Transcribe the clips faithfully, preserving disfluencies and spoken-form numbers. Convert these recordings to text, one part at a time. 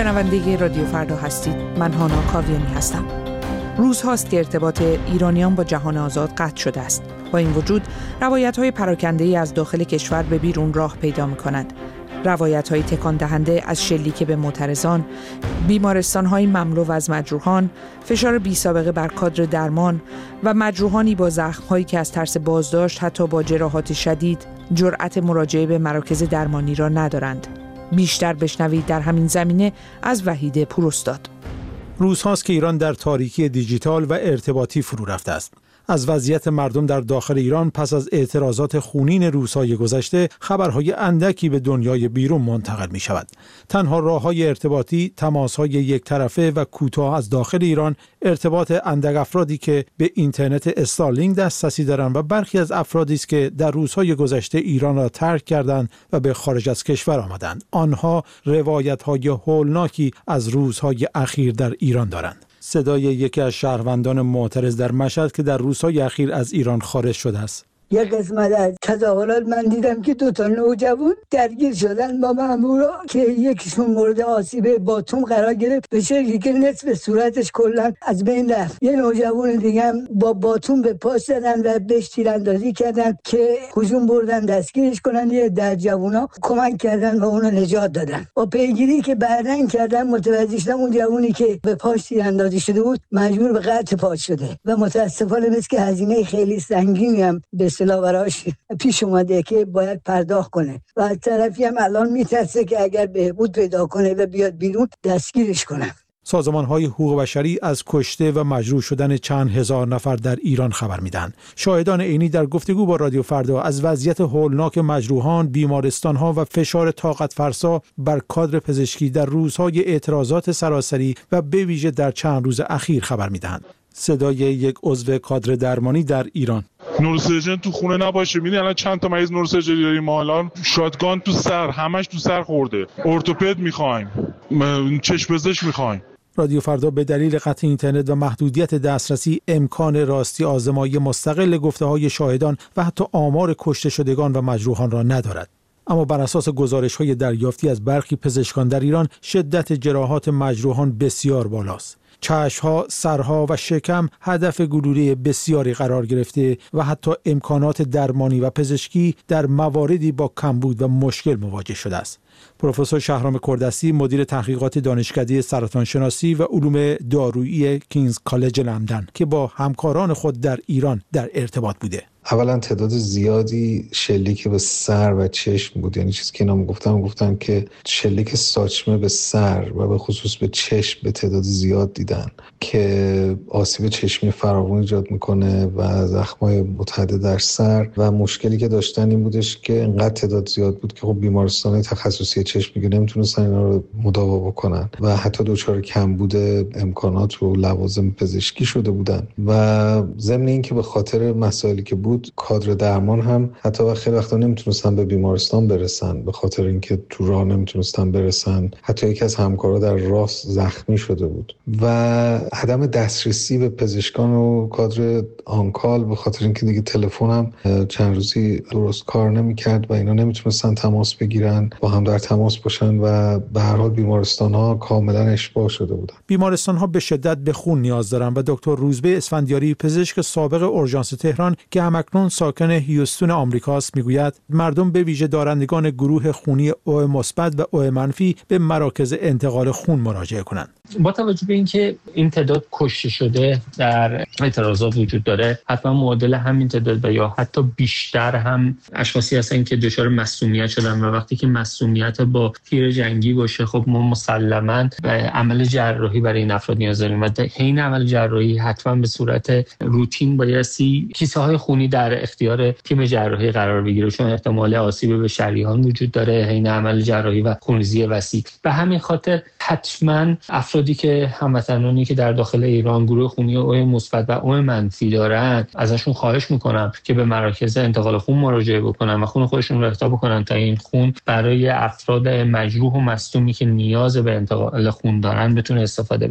شنونده رادیو فردا هستید. من هانا کاویانی هستم. روز هاست که ارتباط ایرانیان با جهان آزاد قطع شده است. با این وجود روایت‌های پراکنده‌ای از داخل کشور به بیرون راه پیدا می‌کند. روایت‌های تکان دهنده از شلیک به معترضان، بیمارستان‌های مملو از مجروحان، فشار بی‌سابقه بر کادر درمان و مجروحانی با زخم‌هایی که از ترس بازداشت حتی با جراحات شدید جرأت مراجعه به مراکز درمانی را ندارند. بیشتر بشنوید در همین زمینه از وحید پوراستاد. روزهاست که ایران در تاریکی دیجیتال و ارتباطی فرو رفته است. از وضعیت مردم در داخل ایران پس از اعتراضات خونین روزهای گذشته خبرهای اندکی به دنیای بیرون منتقل می شود. تنها راههای ارتباطی تماسهای یک طرفه و کوتاه از داخل ایران، ارتباط اندک افرادی که به اینترنت استارلینک دسترسی دارند و برخی از افرادی است که در روزهای گذشته ایران را ترک کردند و به خارج از کشور آمدند. آنها روایت‌های هولناکی از روزهای اخیر در ایران دارند. صدای یکی از شهروندان معترض در مشهد که در روزهای اخیر از ایران خارج شده است. یک قسمت از تظاهرات من دیدم که دو تا نوجوان درگیر شدن با مامورا که یکیشون مورد آسیب باتوم قرار گرفت، به شکلی که نصف صورتش کلا از بین رفت. یه نوجوان دیگه هم با باتوم به پاش زدن و بهش تیراندازی کردن که هجوم بردن دستگیرش کنن. یه در جوونا کمک کردن و اونو نجات دادن. با پیگیری که بعدن کردن متوجه شدن اون جوونی که به پاش تیراندازی شده بود مجبور به قطع پا شده و متاسفانه مثل که هزینه خیلی سنگینی هم به براش پیش اومده که باید پرداخت کنه و از طرفی هم الان میترسه که اگر بهبود پیدا کنه و بیاد بیرون دستگیرش کنن. سازمان‌های حقوق بشری از کشته و مجروح شدن چند هزار نفر در ایران خبر میدن. شاهدان عینی در گفتگو با رادیو فردا از وضعیت هولناک مجروحان، بیمارستان‌ها و فشار طاقت فرسا بر کادر پزشکی در روزهای اعتراضات سراسری و به ویژه در چند روز اخیر خبر میدهند. صدای یک عضو کادر درمانی در ایران. نوروسرجن تو خونه نباشه. میدونی الان چند تا مریض نوروسرجری داریم ما الان؟ شاتگان تو سر، همش تو سر خورده. ارتوپد میخوایم، چشم پزشک میخوایم. رادیو فردا به دلیل قطع اینترنت و محدودیت دسترسی امکان راستی آزمایی مستقل گفته‌های شاهدان و حتی آمار کشته شدگان و مجروحان را ندارد. اما بر اساس گزارش‌های دریافتی از برخی پزشکان در ایران شدت جراحات مجروحان بسیار بالاست. چشم‌ها، سرها و شکم هدف گلوله بسیاری قرار گرفته و حتی امکانات درمانی و پزشکی در مواردی با کمبود و مشکل مواجه شده است. پروفسور شهرام کردستی مدیر تحقیقات دانشکده سرطان شناسی و علوم دارویی کینگز کالج لندن که با همکاران خود در ایران در ارتباط بوده. اولا تعداد زیادی شلیک به سر و چشم بود. یعنی چیزی که اینا گفتم گفتم که شلیک ساچمه به سر و به خصوص به چشم به تعداد زیاد دیدن که آسیب چشمی فراوان ایجاد میکنه و زخمای متعدد در سر و مشکلی که داشتن این بودش که انقدر تعداد زیاد بود که خب بیمارستان تخصصی چشم دیگه نمیتونستن اینا رو مداوا بکنن و حتی دچار کمبود امکانات و لوازم پزشکی شده بودن و ضمن این که به خاطر مسائلی که بود کادر درمان هم حتی خیلی وقتا نمیتونستن به بیمارستان برسن به خاطر اینکه تو راه نمیتونستن برسن. حتی یکی از همکارا در راه زخمی شده بود و عدم دسترسی به پزشکان و کادر آنکال به خاطر اینکه دیگه تلفن هم چند روزی درست کار نمیکرد و اینا نمیتونستن تماس بگیرن با هم در تماس باشن و به هر حال بیمارستان ها کاملا اشباع شده بودن. بیمارستان ها به شدت به خون نیاز دارن و دکتر روزبه اسفندیاری پزشک سابق اورژانس تهران که همکنون ساکن هیوستون آمریکاست میگوید مردم به ویژه دارندگان گروه خونی او مثبت و او منفی به مراکز انتقال خون مراجعه کنند. با توجه به اینکه این تعداد کشته شده در اعتراضات وجود داره، حتما معادل همین تعداد و یا حتی بیشتر هم اشخاصی هستن که دچار مسمومیت شدن و وقتی که مسمومیت با تیر جنگی باشه خب ما مسلماً به عمل جراحی برای این افراد نیاز داریم و حین عمل جراحی حتما به صورت روتین بایستی کیسه های خونی در اختیار تیم جراحی قرار بگیره چون احتمال آسیب به شریان وجود داره حین عمل جراحی و خونریزی وسیع. به همین خاطر حتما افرادی که هموطنانی که در داخل ایران گروه خونی او مثبت و او منفی دارن ازشون خواهش میکنم که به مراکز انتقال خون مراجعه بکنن و خون خودشون رو اهدا بکنن تا این خون برای افراد مجروح و مصدومی که نیاز به انتقال خون دارن بتونه استفاده بشه.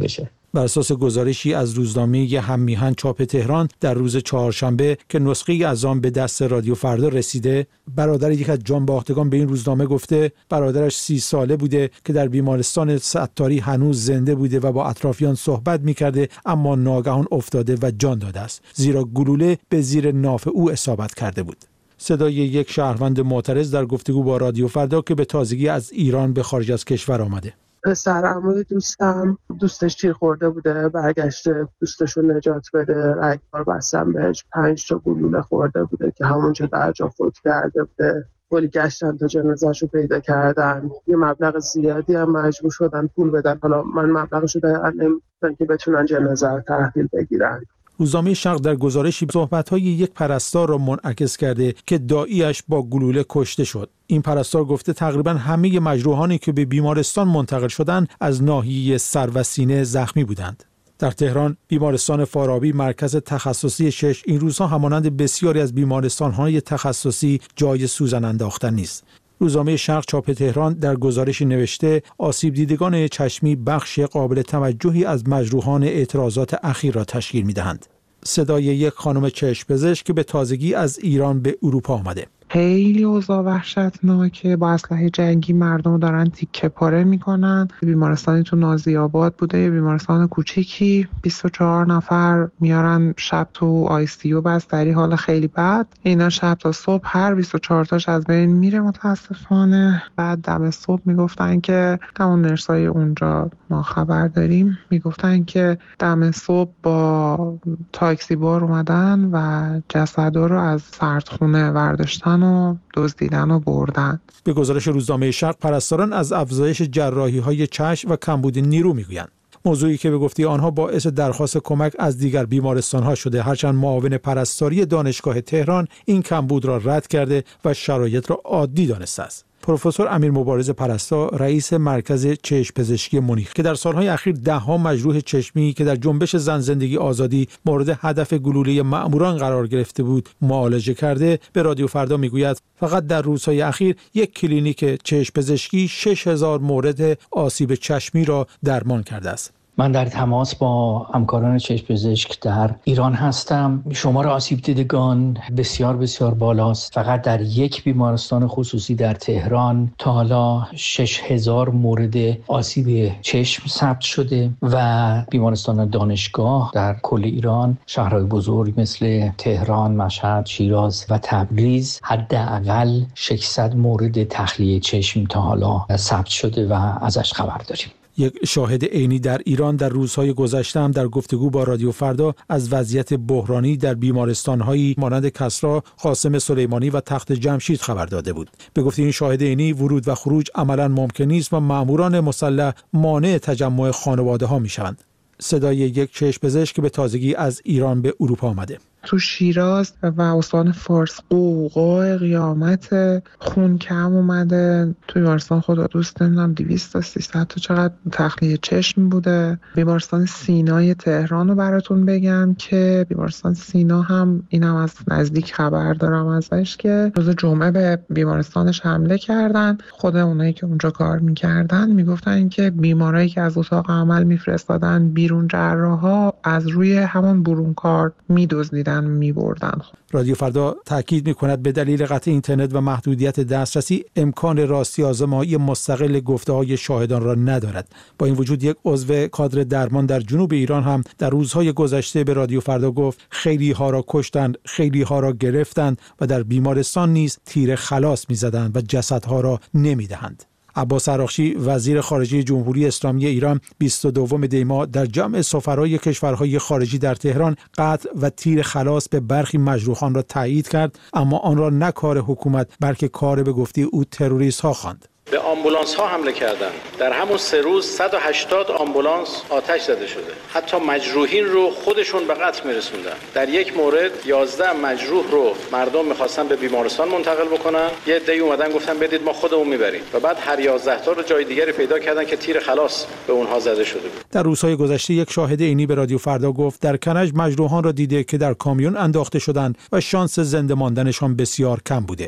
بر اساس گزارشی از روزنامه هممیهن چاپ تهران در روز چهارشنبه که نسخه‌ای از آن به دست رادیو فردا رسیده، برادر یک از جانباختگان به این روزنامه گفته برادرش سی ساله بوده که در بیمارستان ستاری هنوز زنده بوده و با اطرافیان صحبت می‌کرده، اما ناگهان افتاده و جان داده است، زیرا گلوله به زیر ناف او اصابت کرده بود. صدای یک شهروند معترض در گفتگو با رادیو فردا که به تازگی از ایران به خارج از کشور آمده. پسر عموی دوستم دوستش تیر خورده بوده، برگشته دوستش رو نجات بده، رگبار بستن بهش، پنج تا گلوله خورده بوده که همونجا در جا فوت کرده بوده. کلی گشتن تا جنازه‌شو پیدا کردن، یه مبلغ زیادی هم مجبور شدن پول بدن. حالا من مبلغشو دقیقاً نمی‌دونم که بتونن جنازه رو تحویل بگیرن. روزنامه شرق در گزارشی صحبت‌های یک پرستار را منعکس کرده که داعیش با گلوله کشته شد. این پرستار گفته تقریباً همه مجروحانی که به بیمارستان منتقل شدند از ناحیه سر و سینه زخمی بودند. در تهران بیمارستان فارابی مرکز تخصصی شش این روزها همانند بسیاری از بیمارستان‌های تخصصی جای سوزن انداختن نیست. روزنامه شرق چاپ تهران در گزارشی نوشته آسیب دیدگان چشمی بخش قابل توجهی از مجروحان اعتراضات اخیر را تشکیل می‌دهند. صدای یک خانم چشم پزشک که به تازگی از ایران به اروپا آمده. خیلی اوضاع وحشتناکه، با اسلحه جنگی مردم دارن تیکه پاره میکنن. بیمارستانی تو نازی‌آباد بوده، یه بیمارستان کوچیکی، بیست و چهار نفر میارن شب تو آی سی یو بستری، حال خیلی بد. اینا شب تا صبح هر بیست و چهار تاش از بین میره متاسفانه. بعد دم صبح میگفتن که همون نرسای اونجا ما خبر داریم میگفتن که دم صبح با تاکسی بار اومدن و جسدا رو از سردخونه ورداشتن و دزدیدن و بردن. به گزارش روزنامه شرق پرستاران از افزایش جراحی‌های چشم و کمبود نیرو میگویند. موضوعی که به گفته آنها باعث درخواست کمک از دیگر بیمارستان‌ها شده، هرچند معاون پرستاری دانشگاه تهران این کمبود را رد کرده و شرایط را عادی دانسته است. پروفسور امیر مبارز پرستار رئیس مرکز چشم پزشکی مونیخ که در سالهای اخیر ده‌ها مجروح چشمی که در جنبش زن زندگی آزادی مورد هدف گلوله مأموران قرار گرفته بود معالجه کرده، به رادیو فردا میگوید فقط در روزهای اخیر یک کلینیک چشم پزشکی شش هزار مورد آسیب چشمی را درمان کرده است. من در تماس با همکاران چشم پزشک در ایران هستم. شمار آسیب دیدگان بسیار بسیار بالاست. فقط در یک بیمارستان خصوصی در تهران تا حالا شش هزار مورد آسیب چشم ثبت شده و بیمارستان دانشگاه در کل ایران، شهرهای بزرگ مثل تهران، مشهد، شیراز و تبریز حداقل ششصد مورد تخلیه چشم تا حالا ثبت شده و ازش خبر داریم. یک شاهد عینی در ایران در روزهای گذشته هم در گفتگو با رادیو فردا از وضعیت بحرانی در بیمارستان‌هایی مانند کسری، قاسم سلیمانی و تخت جمشید خبر داده بود. به گفته این شاهد عینی ورود و خروج عملاً ممکن نیست و ماموران مسلح مانع تجمع خانواده‌ها می‌شوند. صدای یک چشم پزشک که به تازگی از ایران به اروپا آمده. تو شیراز و استان فارس قوقای قیامت، خون کم اومده. تو بیمارستان خدا دوست نمیدونم دویست تا سیصد تا چقدر تخلیه چشم بوده. بیمارستان سینای تهران رو براتون بگم که بیمارستان سینا هم اینم از نزدیک خبر دارم ازش که روز جمعه به بیمارستانش حمله کردن. خود اونایی که اونجا کار میکردن میگفتن که بیمارایی که از اتاق عمل میفرستادن بیرون، جراحا از روی همون برون کار میدزدیدن می‌بردن. رادیو فردا تاکید می‌کند به دلیل قطع اینترنت و محدودیت دسترسی امکان راستی آزمایی مستقل گفته‌های شاهدان را ندارد. با این وجود یک عضو کادر درمان در جنوب ایران هم در روزهای گذشته به رادیو فردا گفت خیلی ها را کشتند، خیلی ها را گرفتند و در بیمارستان نیز تیر خلاص می‌زدند و جسدها را نمی‌دهند. عباس عراقچی وزیر خارجه جمهوری اسلامی ایران بیست و دوم دی ماه در جمع سفرای کشورهای خارجی در تهران قطع و تیر خلاص به برخی مجروحان را تایید کرد، اما آن را نه کار حکومت بلکه کار به گفته او تروریست ها خواند. به آمبولانس ها حمله کردند. در همون سه روز صد و هشتاد آمبولانس آتش زده شده. حتی مجروحین رو خودشون به قتل میرسوندن. در یک مورد یازده مجروح رو مردم میخواستن به بیمارستان منتقل بکنن. یه عده‌ای اومدن گفتن بدید ما خودمون میبریم. و بعد هر یازده تا رو جای دیگری پیدا کردن که تیر خلاص به اونها زده شده بود. در روزهای گذشته یک شاهد عینی به رادیو فردا گفت در کرج مجروحان را دیده که در کامیون انداخته شدند و شانس زنده ماندنشان بسیار کم بوده.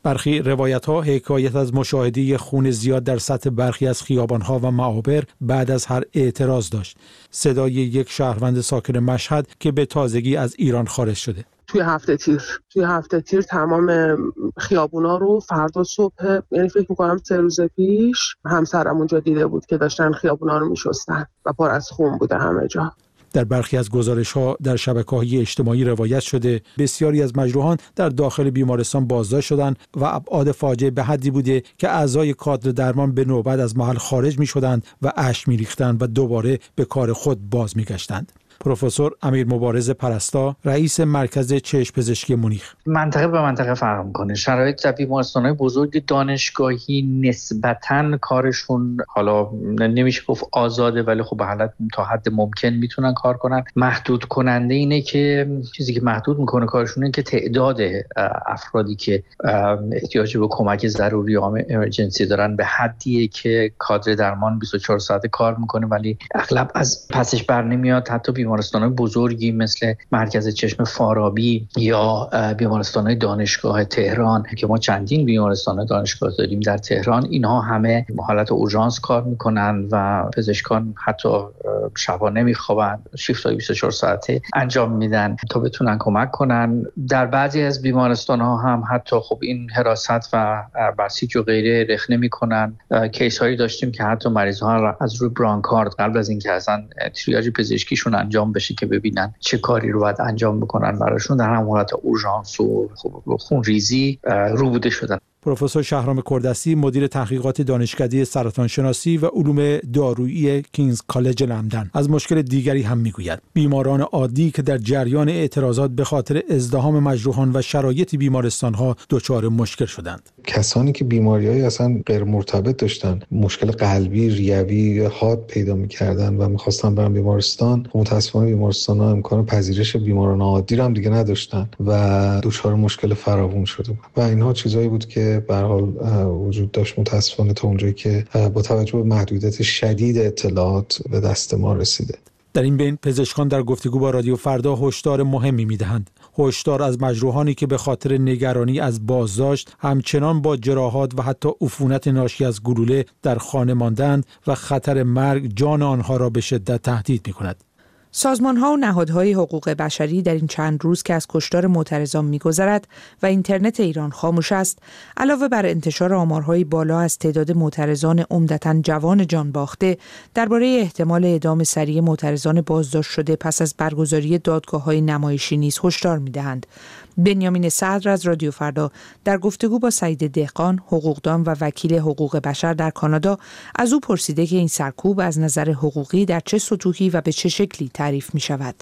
برخی روایت‌ها حکایت از مشاهده خون زیاد در سطح برخی از خیابان‌ها و معابر بعد از هر اعتراض داشت. صدای یک شهروند ساکن مشهد که به تازگی از ایران خارج شده. توی هفته تیر توی هفته تیر تمام خیابونا رو فردا صبح، یعنی فکر می‌کنم سه روز پیش، همسرم اونجا دیده بود که داشتن خیابونا رو می‌شستن و پر از خون بوده همه جا. در برخی از گزارش‌ها در شبکه‌های اجتماعی روایت شده بسیاری از مجروحان در داخل بیمارستان بازداشت شدند و ابعاد فاجعه به حدی بوده که اعضای کادر درمان به نوبت از محل خارج می‌شدند و اشک می‌ریختند و دوباره به کار خود باز می‌گشتند. پروفسور امیر مبارز پرستا، رئیس مرکز چشم پزشکی مونیخ: منطقه به منطقه فرق می‌کنه. شرایط در بیمارستان‌های بزرگ دانشگاهی نسبتاً کارشون، حالا نمیشه گفت آزاده، ولی خب به حالت تا حد ممکن میتونن کار کنن. محدود کننده اینه که چیزی که محدود میکنه کارشون اینه که تعداد افرادی که احتیاج به کمک ضروری یا امرجنسی دارن به حدیه که کادر درمان بیست و چهار ساعته کار میکنه، ولی اغلب از پسش بر نمیاد. حتی بیمارستان‌های بزرگی مثل مرکز چشم فارابی یا بیمارستان‌های دانشگاه تهران که ما چندین بیمارستان دانشگاه داریم در تهران، اینها همه حالت اورژانس کار میکنن و پزشکان حتی شبا نمیخوابن، شیفت‌های بیست و چهار ساعته انجام میدن تا بتونن کمک کنن. در بعضی از بیمارستان‌ها هم حتی خب این حراست و بسیج و غیره رخنه میکنن. کیس هایی داشتیم که حتی مریض‌ها از روی برانکارد قبل از اینکه اصلا تریاج پزشکیشون انجام بشه که ببینن چه کاری رو باید انجام بکنن براشون، در هم حالت اورژانس و خون ریزی رو بوده شدن. پروفسور شهرام کردستی، مدیر تحقیقات دانشکده سرطان شناسی و علوم دارویی کینگز کالج لندن، از مشکل دیگری هم میگوید: بیماران عادی که در جریان اعتراضات به خاطر ازدحام مجروحان و شرایط بیمارستان‌ها دچار مشکل شدند. کسانی که بیماری‌های اصلا غیر مرتبط داشتن، مشکل قلبی، ریوی، حاد پیدا می‌کردن و می‌خواستن برن بیمارستان، متأسفانه بیمارستان‌ها امکان پذیرش بیماران عادی رو هم دیگه نداشتن و دچار مشکل فراوون شده بود. و اینها چیزایی بود که به هر حال وجود داشت متأسفانه تا اونجایی که با توجه به محدودیت شدید اطلاعات به دست ما رسیده. در این بین پزشکان در گفتگو با رادیو فردا هشدار مهمی می‌دهند. هشدار از مجروحانی که به خاطر نگرانی از بازداشت همچنان با جراحات و حتی عفونت ناشی از گلوله در خانه ماندند و خطر مرگ جان آنها را به شدت تهدید می‌کند. سازمان‌ها و نهادهای حقوق بشری در این چند روز که از کشتار معترضان می‌گذرد و اینترنت ایران خاموش است، علاوه بر انتشار آمارهای بالا از تعداد معترضان عمدتاً جوان جان باخته، درباره احتمال اعدام سریع معترضان بازداشت شده پس از برگزاری دادگاه‌های نمایشی نیز هشدار می‌دهند. بنیامین صدر از رادیو فردا در گفتگو با سعید دهقان، حقوقدان و وکیل حقوق بشر در کانادا، از او پرسیده که این سرکوب از نظر حقوقی در چه سطوحی و به چه شکلی تعریف می شود.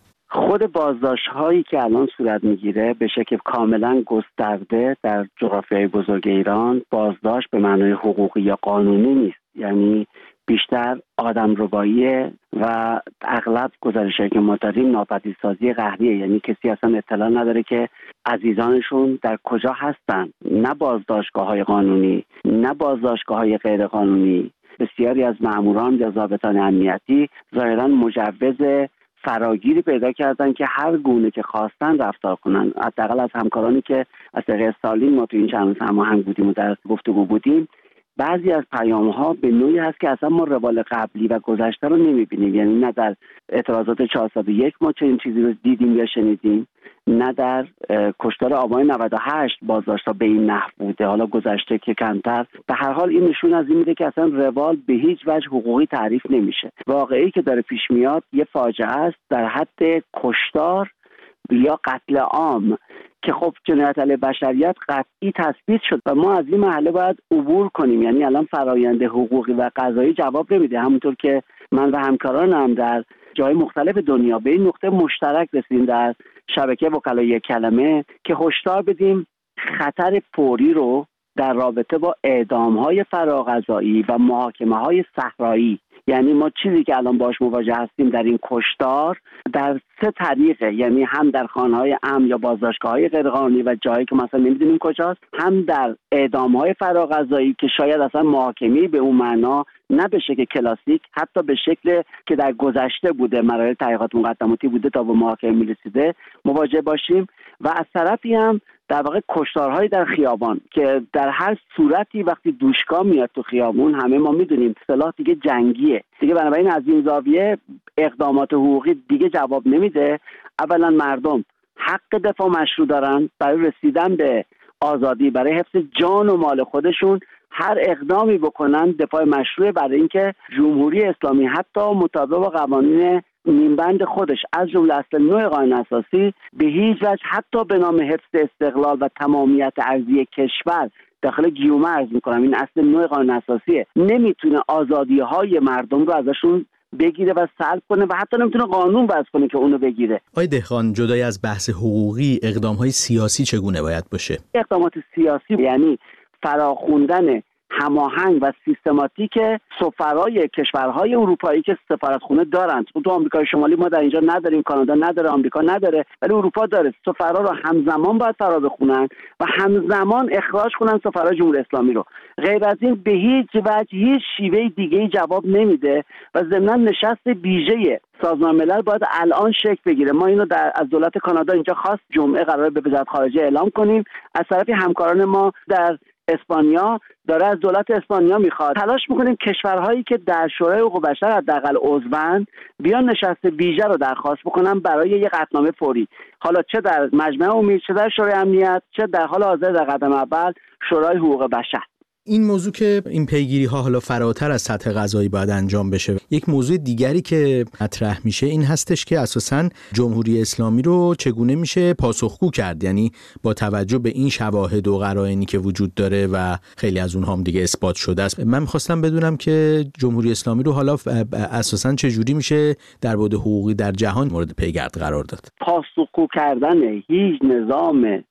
خود بازداشت هایی که الان صورت میگیره به شکل کاملا گسترده در جغرافیای بزرگ ایران بازداشت به معنای حقوقی یا قانونی نیست، یعنی بیشتر آدمرباییه و اغلب گزارشایی که ما داریم ناپدیدسازی قهریه، یعنی کسی اصلا اطلاع نداره که عزیزانشون در کجا هستن. نه بازداشتگاه‌های قانونی، نه بازداشتگاه‌های غیر قانونی. بسیاری از ماموران یا ضابطان امنیتی ظاهراً مجوز فراگیری پیدا کردن که هر گونه که خواستن رفتار کنن. حداقل از همکارانی که از طریق استالین ما تو این چند روز هماهنگ بودیم و در گفتگو بودیم، بعضی از پیام‌ها به نوعی هست که اصلا ما روال قبلی و گذشته رو نمی‌بینیم، یعنی نه در اعتراضات چهارصد و یک ما چنین چیزی رو دیدیم یا شنیدیم، نه در کشتار آبان نود و هشت بازداشت‌ها به این نحو بوده، حالا گذشته که کمتر. به هر حال این نشون از این میده که اصلا روال به هیچ وجه حقوقی تعریف نمیشه. واقعی که داره پیش میاد یه فاجعه است در حد کشتار یا قتل عام که خب جنایت علیه بشریت قطعی تثبیت شد و ما از این مرحله باید عبور کنیم. یعنی الان فرآیند حقوقی و قضایی جواب نمیده، همونطور که من و همکارانم در جای مختلف دنیا به این نقطه مشترک رسیدیم در شبکه وکلای کلمه که هشدار بدیم خطر فوری رو در رابطه با اعدام‌های فراقضایی و محاکمه‌های صحرایی، یعنی ما چیزی که الان باش مواجه هستیم در این کشتار در سه طریقه، یعنی هم در خانه‌های امن یا بازداشتگاه‌های غیرقانونی و جایی که مثلا نمی‌دونیم کجاست، هم در اعدام‌های فراقضایی که شاید اصلا محاکمه‌ای به اون معنا نه به شکل کلاسیک، حتی به شکل که در گذشته بوده، مراحل تحقیقات مقدماتی بوده تا به محاکمه می‌رسیده مواجه باشیم. و از طرفی هم در واقع کشتارهای در خیابان که در هر صورتی وقتی دوشکا میاد تو خیابون همه ما میدونیم سلاح دیگه جنگیه دیگه، بنابراین از این زاویه اقدامات حقوقی دیگه جواب نمیده. اولا مردم حق دفاع مشروع دارن برای رسیدن به آزادی، برای حفظ جان و مال خودشون هر اقدامی بکنن دفاع مشروع، برای اینکه جمهوری اسلامی حتی مطابق با قوانین نیمبند خودش از جمله اصل نوع قانون اساسی به هیچ وجه حتی به نام حفظ استقلال و تمامیت ارضی کشور داخل گیومه عرض میکنم این اصل نوع قانون اساسیه، نمیتونه آزادی های مردم رو ازشون بگیره و سلب کنه و حتی نمیتونه قانون وضع کنه که اونو بگیره. آقای دهقان، جدای از بحث حقوقی اقدام‌های سیاسی چگونه باید باشه؟ اقدامات سیاسی یعنی فراخوندن هماهنگ و سیستماتیک سفرای کشورهای اروپایی که سفارتخونه دارند. تو آمریکای شمالی ما در اینجا نداریم، کانادا نداره، آمریکا نداره، ولی اروپا داره. سفرا رو همزمان باید فرا بخونن و همزمان اخراج کنن سفرای جمهوری اسلامی رو. غیر از این به هیچ وجه هیچ شیوه دیگه‌ای جواب نمیده و ضمن نشست ویژه سازمان ملل باید الان شکل بگیره. ما اینو در از دولت کانادا اینجا خواست جمعه قراره به وزارت خارجه اعلام کنیم. از طرف همکاران ما در اسپانیا داره از دولت اسپانیا میخواد تلاش میکنیم کشورهایی که در شورای حقوق بشر حداقل عضوند بیان نشست ویژه رو درخواست بکنن برای یک قطعنامه فوری، حالا چه در مجمع امید، چه در شورای امنیت، چه در حال حاضر در قدم اول شورای حقوق بشر. این موضوع که این پیگیری ها حالا فراتر از سطح قضایی باید انجام بشه. یک موضوع دیگری که مطرح میشه این هستش که اساساً جمهوری اسلامی رو چگونه میشه پاسخگو کرد، یعنی با توجه به این شواهد و قرائنی که وجود داره و خیلی از اونها هم دیگه اثبات شده است. من می‌خواستم بدونم که جمهوری اسلامی رو حالا اساساً چجوری میشه در بعد حقوقی در جهان مورد پیگرد قرار داد. پاسخگو کردن هیچ نظام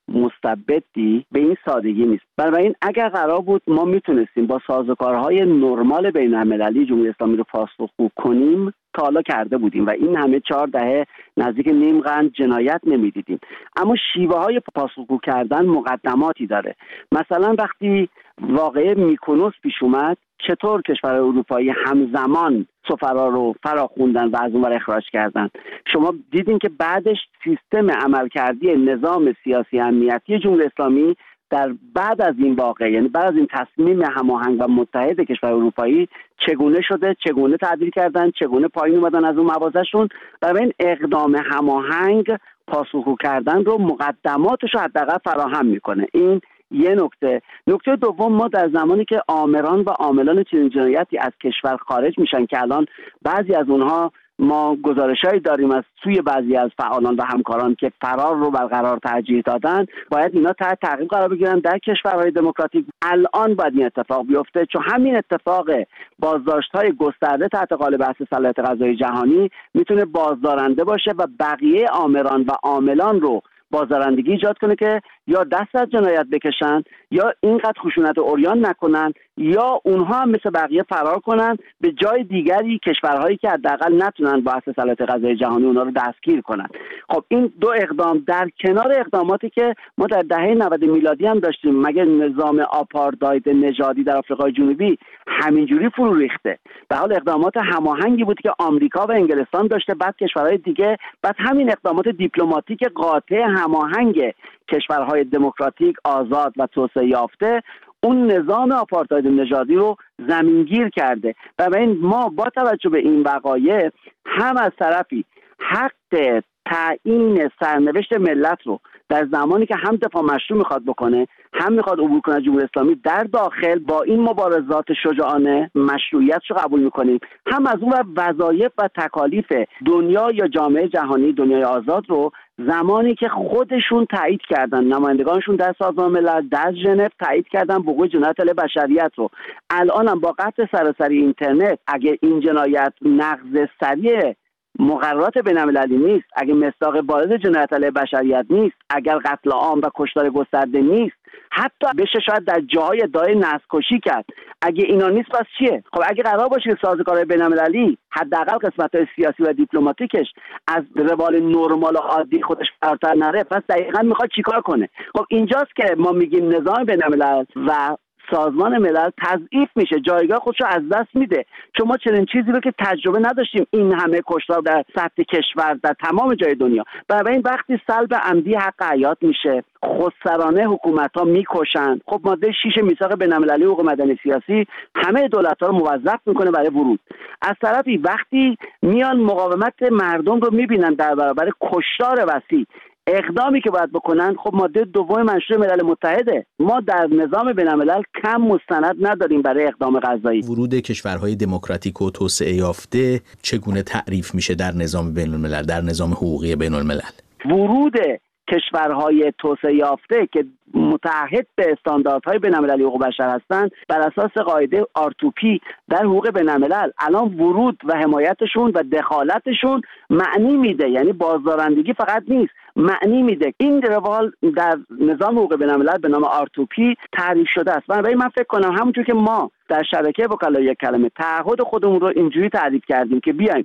مستبدی به این سادگی نیست. بنابراین اگر قرار بود ما میتونستیم با سازوکارهای نرمال بین المللی جمهوری اسلامی رو پاسخگو کنیم تا حالا کرده بودیم و این همه چهار دهه نزدیک نیم قرن جنایت نمیدیدیم. اما شیوه های پاسخگو کردن مقدماتی داره. مثلا وقتی واقعه میکونوس پیش اومد چطور کشورهای اروپایی همزمان سفرا رو فراخوندن و از اون ور اخراج کردن؟ شما دیدین که بعدش سیستم عملکردی نظام سیاسی امنیتی جمهوری اسلامی در بعد از این واقعه، یعنی بعد از این تصمیم هماهنگ و متحد کشور اروپایی چگونه شده، چگونه تعدیل کردن، چگونه پایین اومدن از اون موازهشون. برای این اقدام هماهنگ پاسخگو کردن رو مقدماتش رو حداقل فراهم میکنه. این یه نکته. نکته دوم، ما در زمانی که آمران و عاملان چنین جنایتی از کشور خارج میشن که الان بعضی از اونها ما گزارشایی داریم از سوی بعضی از فعالان و همکاران که فرار رو برقرار ترجیح دادن، باید اینا تحت تعقیب قرار بگیرن در کشورهای دموکراتیک. الان باید این اتفاق بیفته، چون همین اتفاق بازداشت‌های گسترده تحت قالب اصل صلاحیت قضایی جهانی میتونه بازدارنده باشه و بقیه آمران و عاملان رو بازدارندگی ایجاد کنه که یا دست از جنایت بکشن یا اینقدر خشونت عریان نکنن یا اونها هم مثل بقیه فرار کنن به جای دیگری، کشورهایی که حداقل نتونن با اصل صلاحیت قضایی جهانی اونها رو دستگیر کنن. خب این دو اقدام در کنار اقداماتی که ما در دهه نود میلادی هم داشتیم، مگر نظام آپارتاید نژادی در آفریقای جنوبی همینجوری فرو ریخته؟ به حال اقدامات هماهنگی بود که آمریکا و انگلستان داشته، بعد کشورهای دیگه، بعد همین اقدامات دیپلماتیک قاطع هماهنگ کشورهای دموکراتیک آزاد و توسعه یافته اون نظام آپارتاید نژادی رو زمینگیر کرده. و این ما با توجه به این وقایع هم از طرفی حق تعیین سرنوشت ملت رو در زمانی که هم دفاع مشروع میخواد بکنه هم میخواد عبور کنه جمهوری اسلامی در داخل با این مبارزات شجاعانه مشروعیتش رو قبول میکنیم، هم از اون وظایف و تکالیف دنیا یا جامعه جهانی دنیای آزاد رو زمانی که خودشون تایید کردن، نمایندگانشون در سازمان ملل در ژنو تایید کردن وقوع جنایت علیه بشریت رو، الان هم با قطع سراسری اینترنت اگه این جنایت نقض سریع مقررات بین‌المللی نیست، اگه مصداق بارز جنایت علیه بشریت نیست، اگر قتل عام و کشتار گسترده نیست، حتی بشه شاید در جاهای ادعای نسل‌کشی کرد، اگه اینا نیست پس چیه؟ خب اگه قرار باشه که سازوکارهای بین‌المللی حداقل قسمت‌های سیاسی و دیپلماتیکش از روال نرمال و عادی خودش فراتر نره، پس دقیقاً میخواد چیکار کنه؟ خب اینجاست که ما میگیم نظام بین‌الملل و سازمان ملل تضعیف میشه، جایگاه خودشو از دست میده. چون ما چنین چیزی رو که تجربه نداشتیم، این همه کشتار در سطح کشور در تمام جای دنیا. بنابراین وقتی سلب عمدی حق حیات میشه، خودسرانه حکومت‌ها میکشن، خب ماده شش میثاق بین‌المللی حقوق مدنی سیاسی همه دولت‌ها رو موظف میکنه برای ورود. از طرفی وقتی میان مقاومت مردم رو میبینن در برابر کشتار وسیع، اقدامی که باید بکنن، خب ماده دوم منشور ملل متحده، ما در نظام بین‌الملل کم مستند نداریم برای اقدام قضایی. ورود کشورهای دموکراتیک و توسعه یافته چگونه تعریف میشه در نظام بین‌الملل، در نظام حقوقی بین‌الملل؟ ورود کشورهای توسعه یافته که متعهد به استانداردهای بین‌المللی حقوق بشر هستند بر اساس قاعده آر تو پی در حقوق بین‌الملل، الان ورود و حمایتشون و دخالتشون معنی میده، یعنی بازدارندگی فقط نیست، معنی میده. این روال در نظام حقوق بین‌الملل به نام آر تو پی تعریف شده است. بنابراین من فکر کنم همونجور که ما در شبکه وکلای یک کلمه تعهد خودمون رو اینجوری تعریف کردیم که بیایم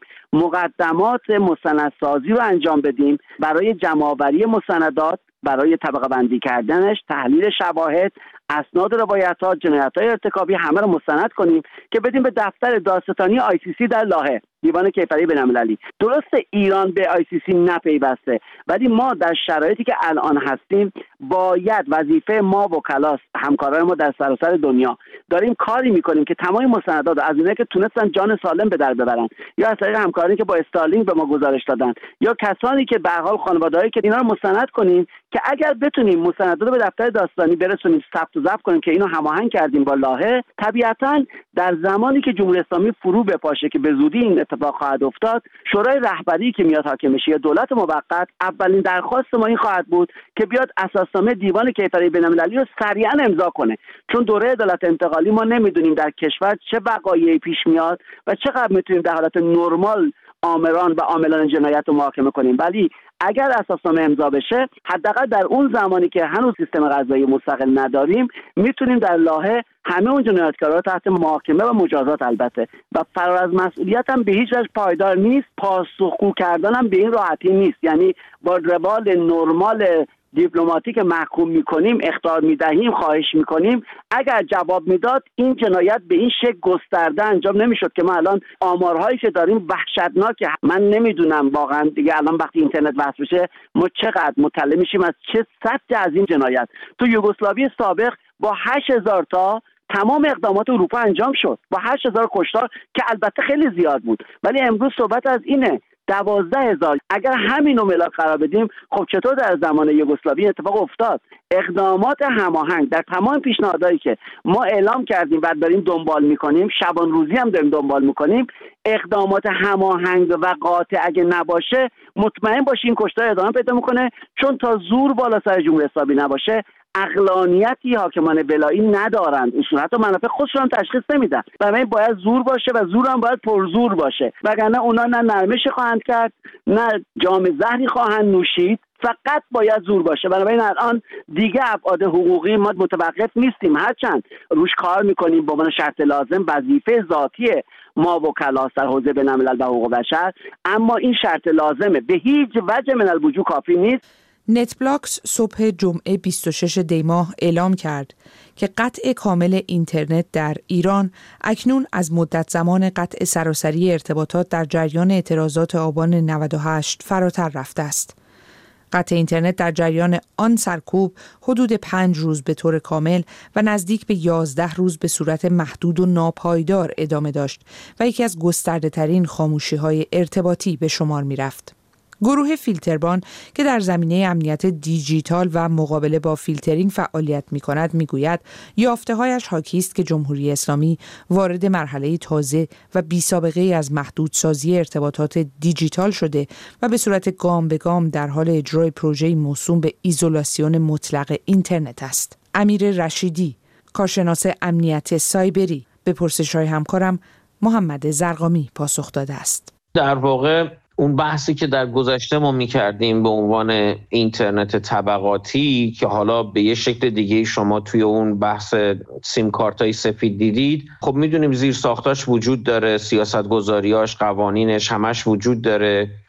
مقدمات مستندسازی رو انجام بدیم برای جمع‌آوری مستندات، برای طبقه بندی کردنش، تحلیل شواهد، اسناد روایت‌ها، جنایت‌های ارتکابی، همه رو مستند کنیم که بدیم به دفتر دادستانی آی سی سی در لاهه، دیوان کیفری بین‌المللی. درسته ایران به آی سی سی نپیوسته، ولی ما در شرایطی که الان هستیم باید وظیفه ما وکلاست، همکاران ما در سراسر دنیا داریم کاری میکنیم که تمام مستندات از اینایی که تونستن جان سالم به در ببرن، یا از طریق همکاری که با استارلینک به ما گزارش دادن، یا کسانی که به هر حال خانواده‌ای که اینا رو مستند کنیم که اگر بتونیم مستندات رو به دفتر دادستانی برسونیم، ثبت و ضبط کنیم که اینو هماهنگ کردیم با لاهه، طبیعتاً در زمانی که جمهوری اسلامی فرو بپاشه که به زودی این اتفاق خواهد افتاد، شورای رهبری که میاد حاکم بشه یا دولت موقت، اولین درخواست ما این خواهد بود که بیاد اساسنامه دیوان کیفری بین‌المللی رو سریعا امضا کنه، چون دوره عدالت انتقالی ما نمیدونیم در کشور چه وقایعی پیش میاد و چقدر میتونیم در حالت نرمال آمران و عاملان جنایت رو محاکمه کنیم. ولی اگر اساسنامه امضا بشه، حداقل در اون زمانی که هنوز سیستم قضایی مستقل نداریم، میتونیم در لاهه همه اون جنایتکارا تحت محاکمه و مجازات، البته و فرار از مسئولیت هم به هیچ وجه پایدار نیست، پاسخگو کردن هم به این راحتی نیست. یعنی با روال نرمال دیپلماتیک محکوم میکنیم، اخطار میدهیم، خواهش میکنیم، اگر جواب میداد این جنایت به این شکل گسترده انجام نمیشد که ما الان آمارهایی که داریم وحشتناکه. من نمیدونم واقعا دیگه الان وقتی اینترنت وصل بشه ما چقدر مطلع میشیم از چه سطح از این جنایت. تو یوگسلاوی سابق با هشت هزار تا تمام اقدامات اروپا انجام شد، با هشت هزار کشتار که البته خیلی زیاد بود، ولی امروز صحبت از اینه دوازده هزار. اگر همین رو ملاک قرار بدیم، خب چطور در زمان یوگسلاوی اتفاق افتاد؟ اقدامات هماهنگ در تمام پیشنهادهایی که ما اعلام کردیم و داریم دنبال میکنیم، شبان روزی هم داریم دنبال میکنیم، اقدامات هماهنگ و قاطع اگه نباشه، مطمئن باشین کشتار ادامه پیدا میکنه، چون تا زور بالا سر جمهوری اسلامی نباشه عقلانیتی حاکمان بلایی ندارند، اصولا حتی منافع خودشون هم تشخیص نمیدن. برای باید زور باشه و زور هم باید پرزور باشه، وگرنه اونا نه نرمش خواهند کرد نه جام زهری خواهند نوشید، فقط باید زور باشه. بنابراین الان دیگه ابعاد حقوقی ما متوقف نیستیم، هرچند روش کار میکنیم به عنوان شرط لازم، وظیفه ذاتی ما وکلا در حوزه بین‌الملل و حقوق بشر، اما این شرط لازمه، به هیچ وجه من الوجوه کافی نیست. نتبلاکس صبح جمعه بیست و شش دی ماه اعلام کرد که قطع کامل اینترنت در ایران اکنون از مدت زمان قطع سراسری ارتباطات در جریان اعتراضات آبان نود و هشت فراتر رفته است. قطع اینترنت در جریان آن سرکوب حدود پنج روز به طور کامل و نزدیک به یازده روز به صورت محدود و ناپایدار ادامه داشت و یکی از گسترده ترین خاموشی های ارتباطی به شمار می رفت. گروه فیلتربان که در زمینه امنیت دیجیتال و مقابله با فیلترینگ فعالیت می کند می گوید یافته هایش حاکی است که جمهوری اسلامی وارد مرحله تازه و بی سابقه از محدودسازی ارتباطات دیجیتال شده و به صورت گام به گام در حال اجرای پروژه‌ای موسوم به ایزولاسیون مطلق اینترنت است. امیر رشیدی، کارشناس امنیت سایبری، به پرسش‌های همکارم محمد زرقامی پاسخ داده است. در واقع اون بحثی که در گذشته ما می‌کردیم به عنوان اینترنت طبقاتی که حالا به یه شکل دیگه شما توی اون بحث سیم کارتای سفید دیدید، خب میدونیم زیر ساختاش وجود داره، سیاست‌گذاریاش، قوانینش همش وجود داره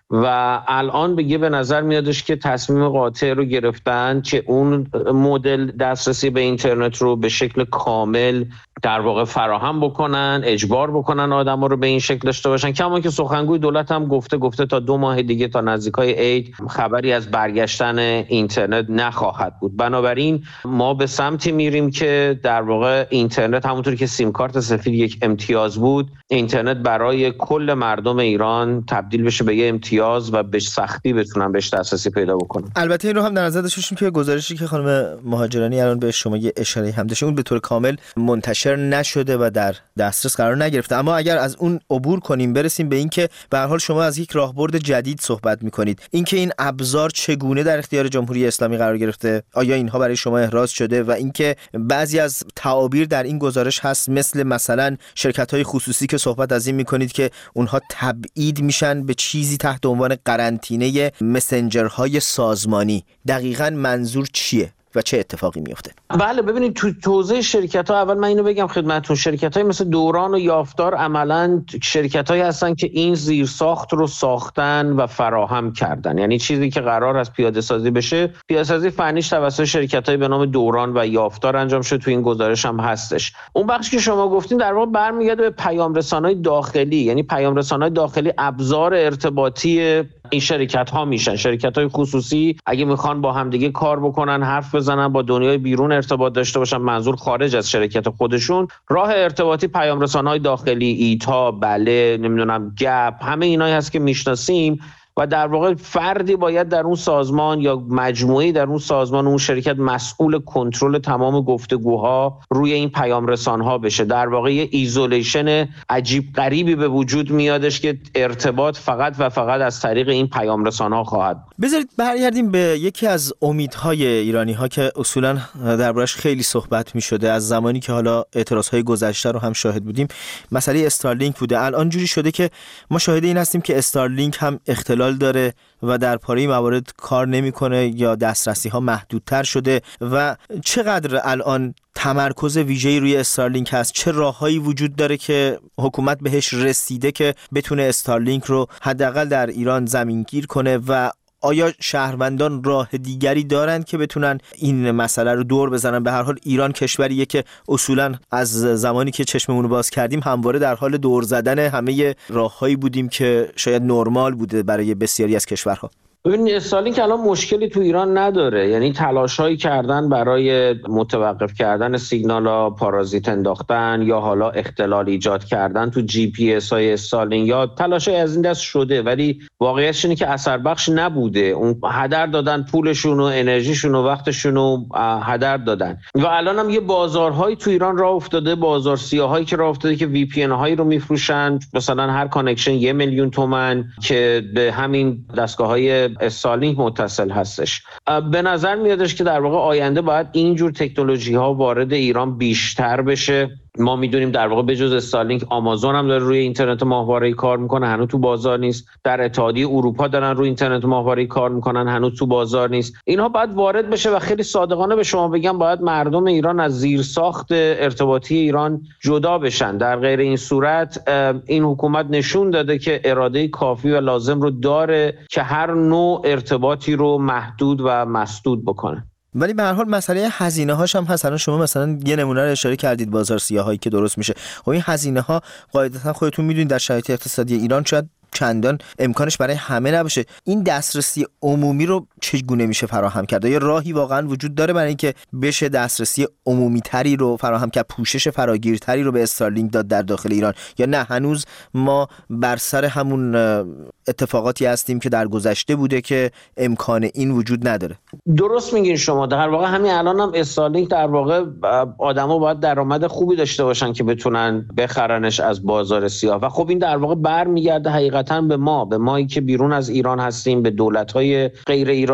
و الان بگه به نظر میادش که تصمیم قاطع رو گرفتن که اون مدل دسترسی به اینترنت رو به شکل کامل در واقع فراهم بکنن، اجبار بکنن آدما رو به این شکل داشته باشن. کما که سخنگوی دولت هم گفته گفته تا دو ماه دیگه تا نزدیکای عید خبری از برگشتن اینترنت نخواهد بود. بنابراین ما به سمتی میریم که در واقع اینترنت همونطور که سیم کارت سفید یک امتیاز بود، اینترنت برای کل مردم ایران تبدیل بشه به یه امتیاز و به سختی بتونن بهش دسترسی پیدا بکنن. البته این رو هم در نظر داشته باشیم که گزارشی که خانم مهاجرانی الان به شما یه اشاره هم داشتن اون به طور کامل منتشر نشده و در دسترس قرار نگرفته. اما اگر از اون عبور کنیم برسیم به این که به هر حال شما از یک راهبرد جدید صحبت می‌کنید، اینکه این ابزار چگونه در اختیار جمهوری اسلامی قرار گرفته، آیا اینها برای شما احراز شده و اینکه بعضی از تعابیر در این گزارش هست مثل مثلا شرکت‌های خصوصی که صحبت از این می‌کنید که اونها تبعید میشن به چیزی تحت عنوان قرنطینه مسنجرهای سازمانی. دقیقاً منظور چیه و چه اتفاقی میفته؟ بله ببینید تو توزیع شرکت ها، اول من اینو بگم خدمتتون، شرکت های مثل دوران و یافتار عملا شرکت هایی هستن که این زیرساخت رو ساختن و فراهم کردن. یعنی چیزی که قرار است پیاده سازی بشه، پیاده سازی فنیش توسط شرکت های به نام دوران و یافتار انجام شده. تو این گزارش هم هستش. اون بخشی که شما گفتین در واقع برمیگرده به پیام رسانای داخلی. یعنی پیام رسانای داخلی ابزار ارتباطی این شرکت ها میشن. شرکت های خصوصی اگه میخوان با همدیگه کار بکنن، حرف بزنن، با دنیای بیرون ارتباط داشته باشن، منظور خارج از شرکت خودشون، راه ارتباطی پیام رسانهای داخلی، ایتا، بله، نمیدونم گپ، همه اینایی هست که میشناسیم و در واقع فردی باید در اون سازمان یا مجموعه‌ای در اون سازمان اون شرکت مسئول کنترل تمام گفتگوها روی این پیام رسان‌ها بشه. در واقع یه ایزولیشن عجیب غریبی به وجود میادش که ارتباط فقط و فقط از طریق این پیام رسان‌ها خواهد. بذارید برگردیم به یکی از امیدهای ایرانی‌ها که اصولاً دربارش خیلی صحبت می‌شده از زمانی که حالا اعتراض‌های گذشته رو هم شاهد بودیم. مسئله استارلینک بوده. الان جوری شده که ما شاهد این هستیم که استارلینک هم اختلال داره و در پاره موارد کار نمیکنه یا دسترسی ها محدودتر شده. و چقدر الان تمرکز ویژه‌ای روی استارلینک هست؟ چه راههایی وجود داره که حکومت بهش رسیده که بتونه استارلینک رو حداقل در ایران زمینگیر کنه و آیا شهروندان راه دیگری دارند که بتونن این مسئله رو دور بزنن؟ به هر حال ایران کشوریه که اصولاً از زمانی که چشممون رو باز کردیم همواره در حال دور زدن همه راههایی بودیم که شاید نرمال بوده برای بسیاری از کشورها. ببینید استارلینک الان مشکلی تو ایران نداره. یعنی تلاش‌هایی کردن برای متوقف کردن سیگنال‌ها، پارازیت انداختن یا حالا اختلال ایجاد کردن تو جی پی اس های استارلینک یا تلاش‌های از این دست شده، ولی واقعیتش اینه که اثر بخش نبوده. اون هدر دادن پولشون و انرژیشون و وقتشون رو هدر دادن. و الان هم یه بازارهایی تو ایران راه افتاده، بازار سیاهایی که راه افتاده که وی پی ان هایی رو میفروشن، مثلا هر کانکشن یه میلیون تومان که به همین دستگاه‌های استارلینک متصل هستش. به نظر میادش که در واقع آینده باید اینجور تکنولوژی ها وارد ایران بیشتر بشه. ما میدونیم در واقع به جز استارلینک آمازون هم داره روی اینترنت ماهواره‌ای کار میکنه، هنوز تو بازار نیست. در اتحادیه اروپا دارن روی اینترنت ماهواره‌ای کار میکنن، هنوز تو بازار نیست. اینها باید وارد بشه و خیلی صادقانه به شما بگم باید مردم ایران از زیرساخت ارتباطی ایران جدا بشن. در غیر این صورت این حکومت نشون داده که اراده کافی و لازم رو داره که هر نوع ارتباطی رو محدود و مسدود بکنه. ولی به هر حال مسئله هزینه هاش هم هست. الان شما مثلا یه نمونه رو اشاره کردید، بازار سیاهایی که درست میشه. خب این هزینه ها قاعدتا خودتون میدونید در شرایط اقتصادی ایران شاید چندان امکانش برای همه نباشه. این دسترسی عمومی رو چگونه میشه فراهم کرد؟ یا راهی واقعا وجود داره برای اینکه بشه دسترسی عمومی تری رو فراهم کرد، پوشش فراگیرتری رو به استارلینک داد در داخل ایران؟ یا نه هنوز ما بر سر همون اتفاقاتی هستیم که در گذشته بوده که امکان این وجود نداره؟ درست میگین شما. در واقع همین الان هم استارلینک در واقع آدما باید درآمد خوبی داشته باشن که بتونن بخرنش از بازار سیاه و خب این در واقع برمیگرده حقیقتا به ما به مایی که بیرون از ایران هستیم، به دولت‌های غیر ایرانی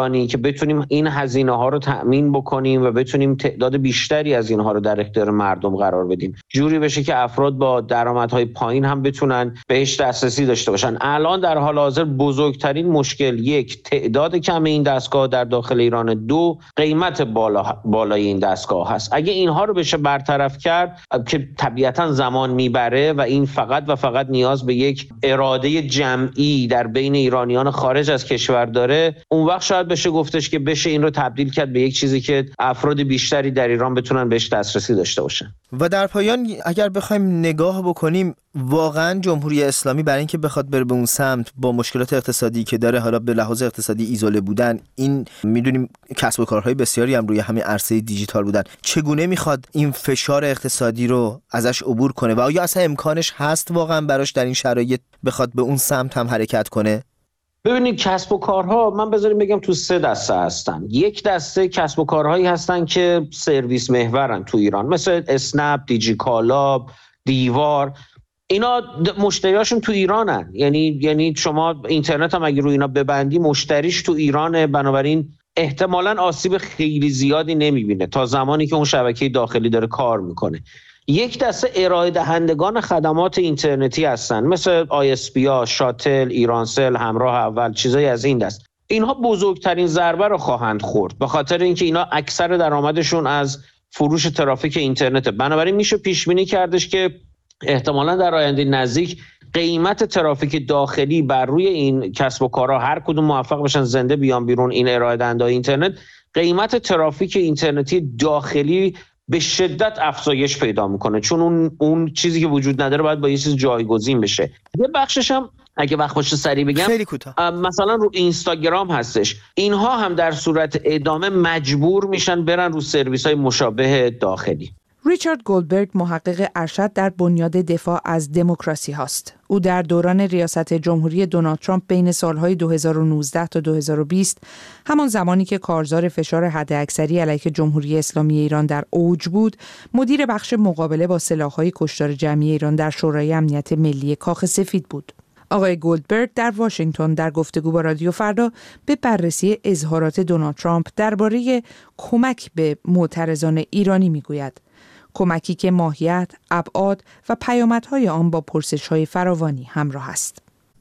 ایرانی که بتونیم این هزینه ها رو تأمین بکنیم و بتونیم تعداد بیشتری از اینها رو در اختیار مردم قرار بدیم، جوری بشه که افراد با درآمدهای پایین هم بتونن بهش دسترسی داشته باشن. الان در حال حاضر بزرگترین مشکل یک تعداد کم این دستگاه در داخل ایران، دو قیمت بالا بالای این دستگاه هست. اگه اینها رو بشه برطرف کرد که طبیعتا زمان میبره و این فقط و فقط نیاز به یک اراده جمعی در بین ایرانیان خارج از کشور داره، اون وقت شاید بشه گفتش که بشه این رو تبدیل کرد به یک چیزی که افراد بیشتری در ایران بتونن بهش دسترسی داشته باشن. و در پایان اگر بخوایم نگاه بکنیم، واقعا جمهوری اسلامی برای اینکه بخواد بره به اون سمت با مشکلات اقتصادی که داره، حالا به لحاظ اقتصادی ایزوله بودن، این میدونیم کسب و کارهای بسیاری هم روی همین عرصه دیجیتال بودن، چگونه میخواد این فشار اقتصادی رو ازش عبور کنه و آیا اصلا امکانش هست واقعا براش در این شرایط بخواد به اون سمت هم حرکت کنه؟ ببینید کسب و کارها، من بذاریم بگم تو سه دسته هستن. یک دسته کسب و کارهایی هستن که سرویس محورن تو ایران، مثل اسنپ، دیجیکالا، دیوار. اینا مشتریاشون تو ایرانن، یعنی یعنی شما اینترنت هم اگه روی اینا ببندی مشتریش تو ایرانه، بنابراین احتمالاً آسیب خیلی زیادی نمیبینه تا زمانی که اون شبکه داخلی داره کار میکنه. یک دسته ارائه دهندگان خدمات اینترنتی هستن، مثل آی اس پی ها، شاتل، ایرانسل، همراه اول، چیزایی از این دست. اینها بزرگترین ضربه رو خواهند خورد به خاطر اینکه اینا اکثر درآمدشون از فروش ترافیک اینترنته. بنابراین میشه پیش بینی کردش که احتمالاً در آینده نزدیک قیمت ترافیک داخلی بر روی این کسب و کارها، هر کدوم موفق بشن زنده بیان بیرون این ارائه دهنده‌های اینترنت، قیمت ترافیک اینترنتی داخلی به شدت افزایش پیدا میکنه، چون اون اون چیزی که وجود نداره باید با یه چیز جایگزین بشه. یه بخشش هم اگه وقت باشه سریع بگم، خیلی کوتاه، مثلا رو اینستاگرام هستش. اینها هم در صورت ادامه مجبور میشن برن رو سرویس های مشابه داخلی. ریچارد گولدبرگ محقق ارشد در بنیاد دفاع از دموکراسی هاست. او در دوران ریاست جمهوری دونالد ترامپ بین سالهای دو هزار و نوزده تا دو هزار و بیست، همان زمانی که کارزار فشار حداکثری علیه جمهوری اسلامی ایران در اوج بود، مدیر بخش مقابله با سلاح‌های کشتار جمعی ایران در شورای امنیت ملی کاخ سفید بود. آقای گولدبرگ در واشنگتن در گفتگو با رادیو فردا به بررسی اظهارات دونالد ترامپ درباره کمک به معترضان ایرانی میگوید. کمکی که ماهیت، ابعاد و پیامدهای آن با پرسش‌های فراوانی همراه است.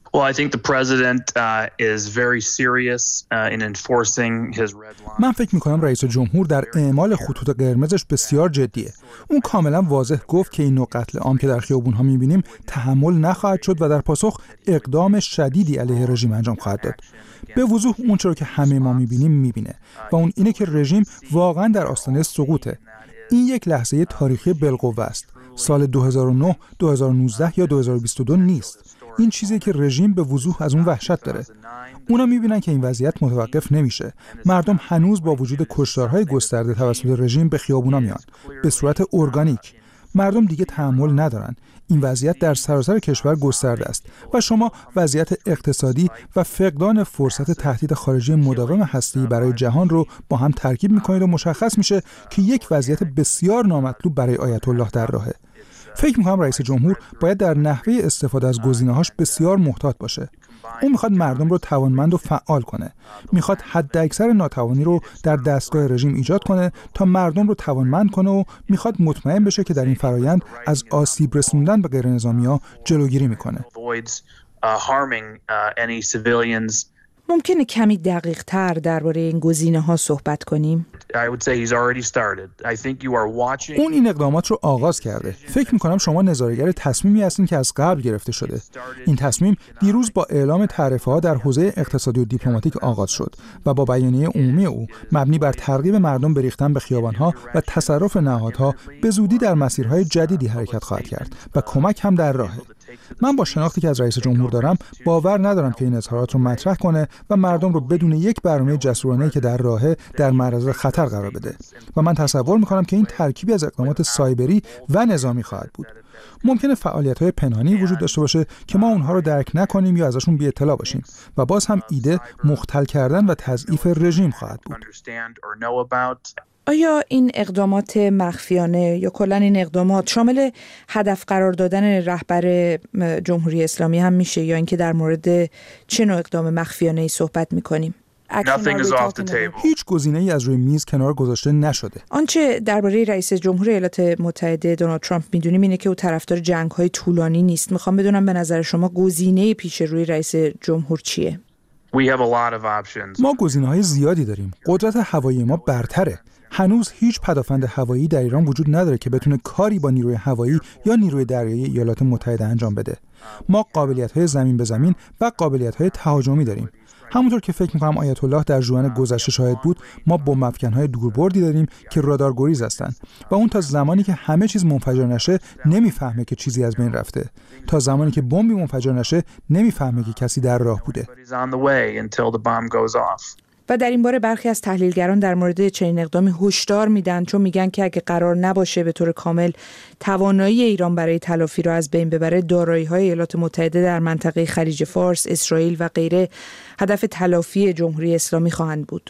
من فکر می‌کنم رئیس جمهور در اعمال خطوط قرمزش بسیار جدیه. اون کاملا واضح گفت که این نوع قتل عام که در خیابون‌ها می‌بینیم تحمل نخواهد شد و در پاسخ اقدام شدیدی علیه رژیم انجام خواهد داد. به وضوح اون چیزی که همه ما می‌بینیم می‌بینه و اون اینه که رژیم واقعا در آستانه سقوطه. این یک لحظه تاریخی بالقوه است. سال دو هزار و نه، دو هزار و نوزده یا دو هزار و بیست و دو نیست. این چیزی که رژیم به وضوح از اون وحشت داره. اونا میبینن که این وضعیت متوقف نمیشه. مردم هنوز با وجود کشتارهای گسترده توسط رژیم به خیابونا میان به صورت ارگانیک. مردم دیگه تحمل ندارن. این وضعیت در سراسر کشور گسترده است و شما وضعیت اقتصادی و فقدان فرصت تهدید خارجی مداوم هسته‌ای برای جهان رو با هم ترکیب می‌کنید و مشخص میشه که یک وضعیت بسیار نامطلوب برای آیت الله در راهه. فکر می‌کنم رئیس جمهور باید در نحوه استفاده از گزینه‌هاش بسیار محتاط باشه. اون میخواد مردم رو توانمند و فعال کنه. میخواد حداکثر ناتوانی رو در دستگاه رژیم ایجاد کنه تا مردم رو توانمند کنه و میخواد مطمئن بشه که در این فرایند از آسیب رسوندن به غیر نظامی‌ها جلوگیری میکنه. ممکنه کمی دقیق تر درباره این گزینه‌ها صحبت کنیم؟ اون این اقدامات رو آغاز کرده. فکر می‌کنم شما نظاره‌گر تصمیمی هستین که از قبل گرفته شده. این تصمیم دیروز با اعلام تعرفه‌ها در حوزه اقتصادی و دیپلماتیک آغاز شد و با بیانیه عمومی او مبنی بر ترغیب مردم به ریختن به خیابان‌ها و تصرف نهادها به زودی در مسیرهای جدیدی حرکت خواهد کرد و کمک هم در راهه. من با شناختی که از رئیس جمهور دارم باور ندارم که این اظهارات رو مطرح کنه و مردم رو بدون یک برنامه جسورانه‌ای که در راهه در معرض خطر قرار بده و من تصور می‌کنم که این ترکیبی از اقدامات سایبری و نظامی خواهد بود. ممکنه فعالیت‌های پنهانی وجود داشته باشه که ما اونها رو درک نکنیم یا ازشون بی اطلاع باشیم و باز هم ایده مختل کردن و تضعیف رژیم خواهد بود. آیا این اقدامات مخفیانه یا کلاً این اقدامات شامل هدف قرار دادن رهبر جمهوری اسلامی هم میشه یا اینکه در مورد چه نوع اقدام مخفیانه‌ای صحبت می‌کنیم؟ هیچ گزینه‌ای از روی میز کنار گذاشته نشده. آنچه درباره رئیس جمهور ایالات متحده دونالد ترامپ میدونیم اینه که او طرفدار جنگ‌های طولانی نیست. میخوام بدونم به نظر شما گزینه پیش روی رئیس جمهور چیه؟ ما گزینه‌های زیادی داریم. قدرت هوایی ما برتره. هنوز هیچ پدافند هوایی در ایران وجود نداره که بتونه کاری با نیروی هوایی یا نیروی دریایی ایالات متحده انجام بده. ما قابلیت‌های زمین به زمین و قابلیت‌های تهاجمی داریم. همونطور که فکر می‌کنم آیت الله در ژوئن گذشته شاهد بود، ما بمب افکن‌های دوربردی داریم که رادارگریز هستن و اون تا زمانی که همه چیز منفجر نشه نمیفهمه که چیزی از بین رفته. تا زمانی که بمبی منفجر نشه نمیفهمه که کسی در راه بوده. و در این باره برخی از تحلیلگران در مورد چنین اقدامی هشدار میدن، چون میگن که اگه قرار نباشه به طور کامل توانایی ایران برای تلافی را از بین ببره، دارایی‌های ایالات متحده در منطقه خلیج فارس، اسرائیل و غیره هدف تلافی جمهوری اسلامی خواهند بود.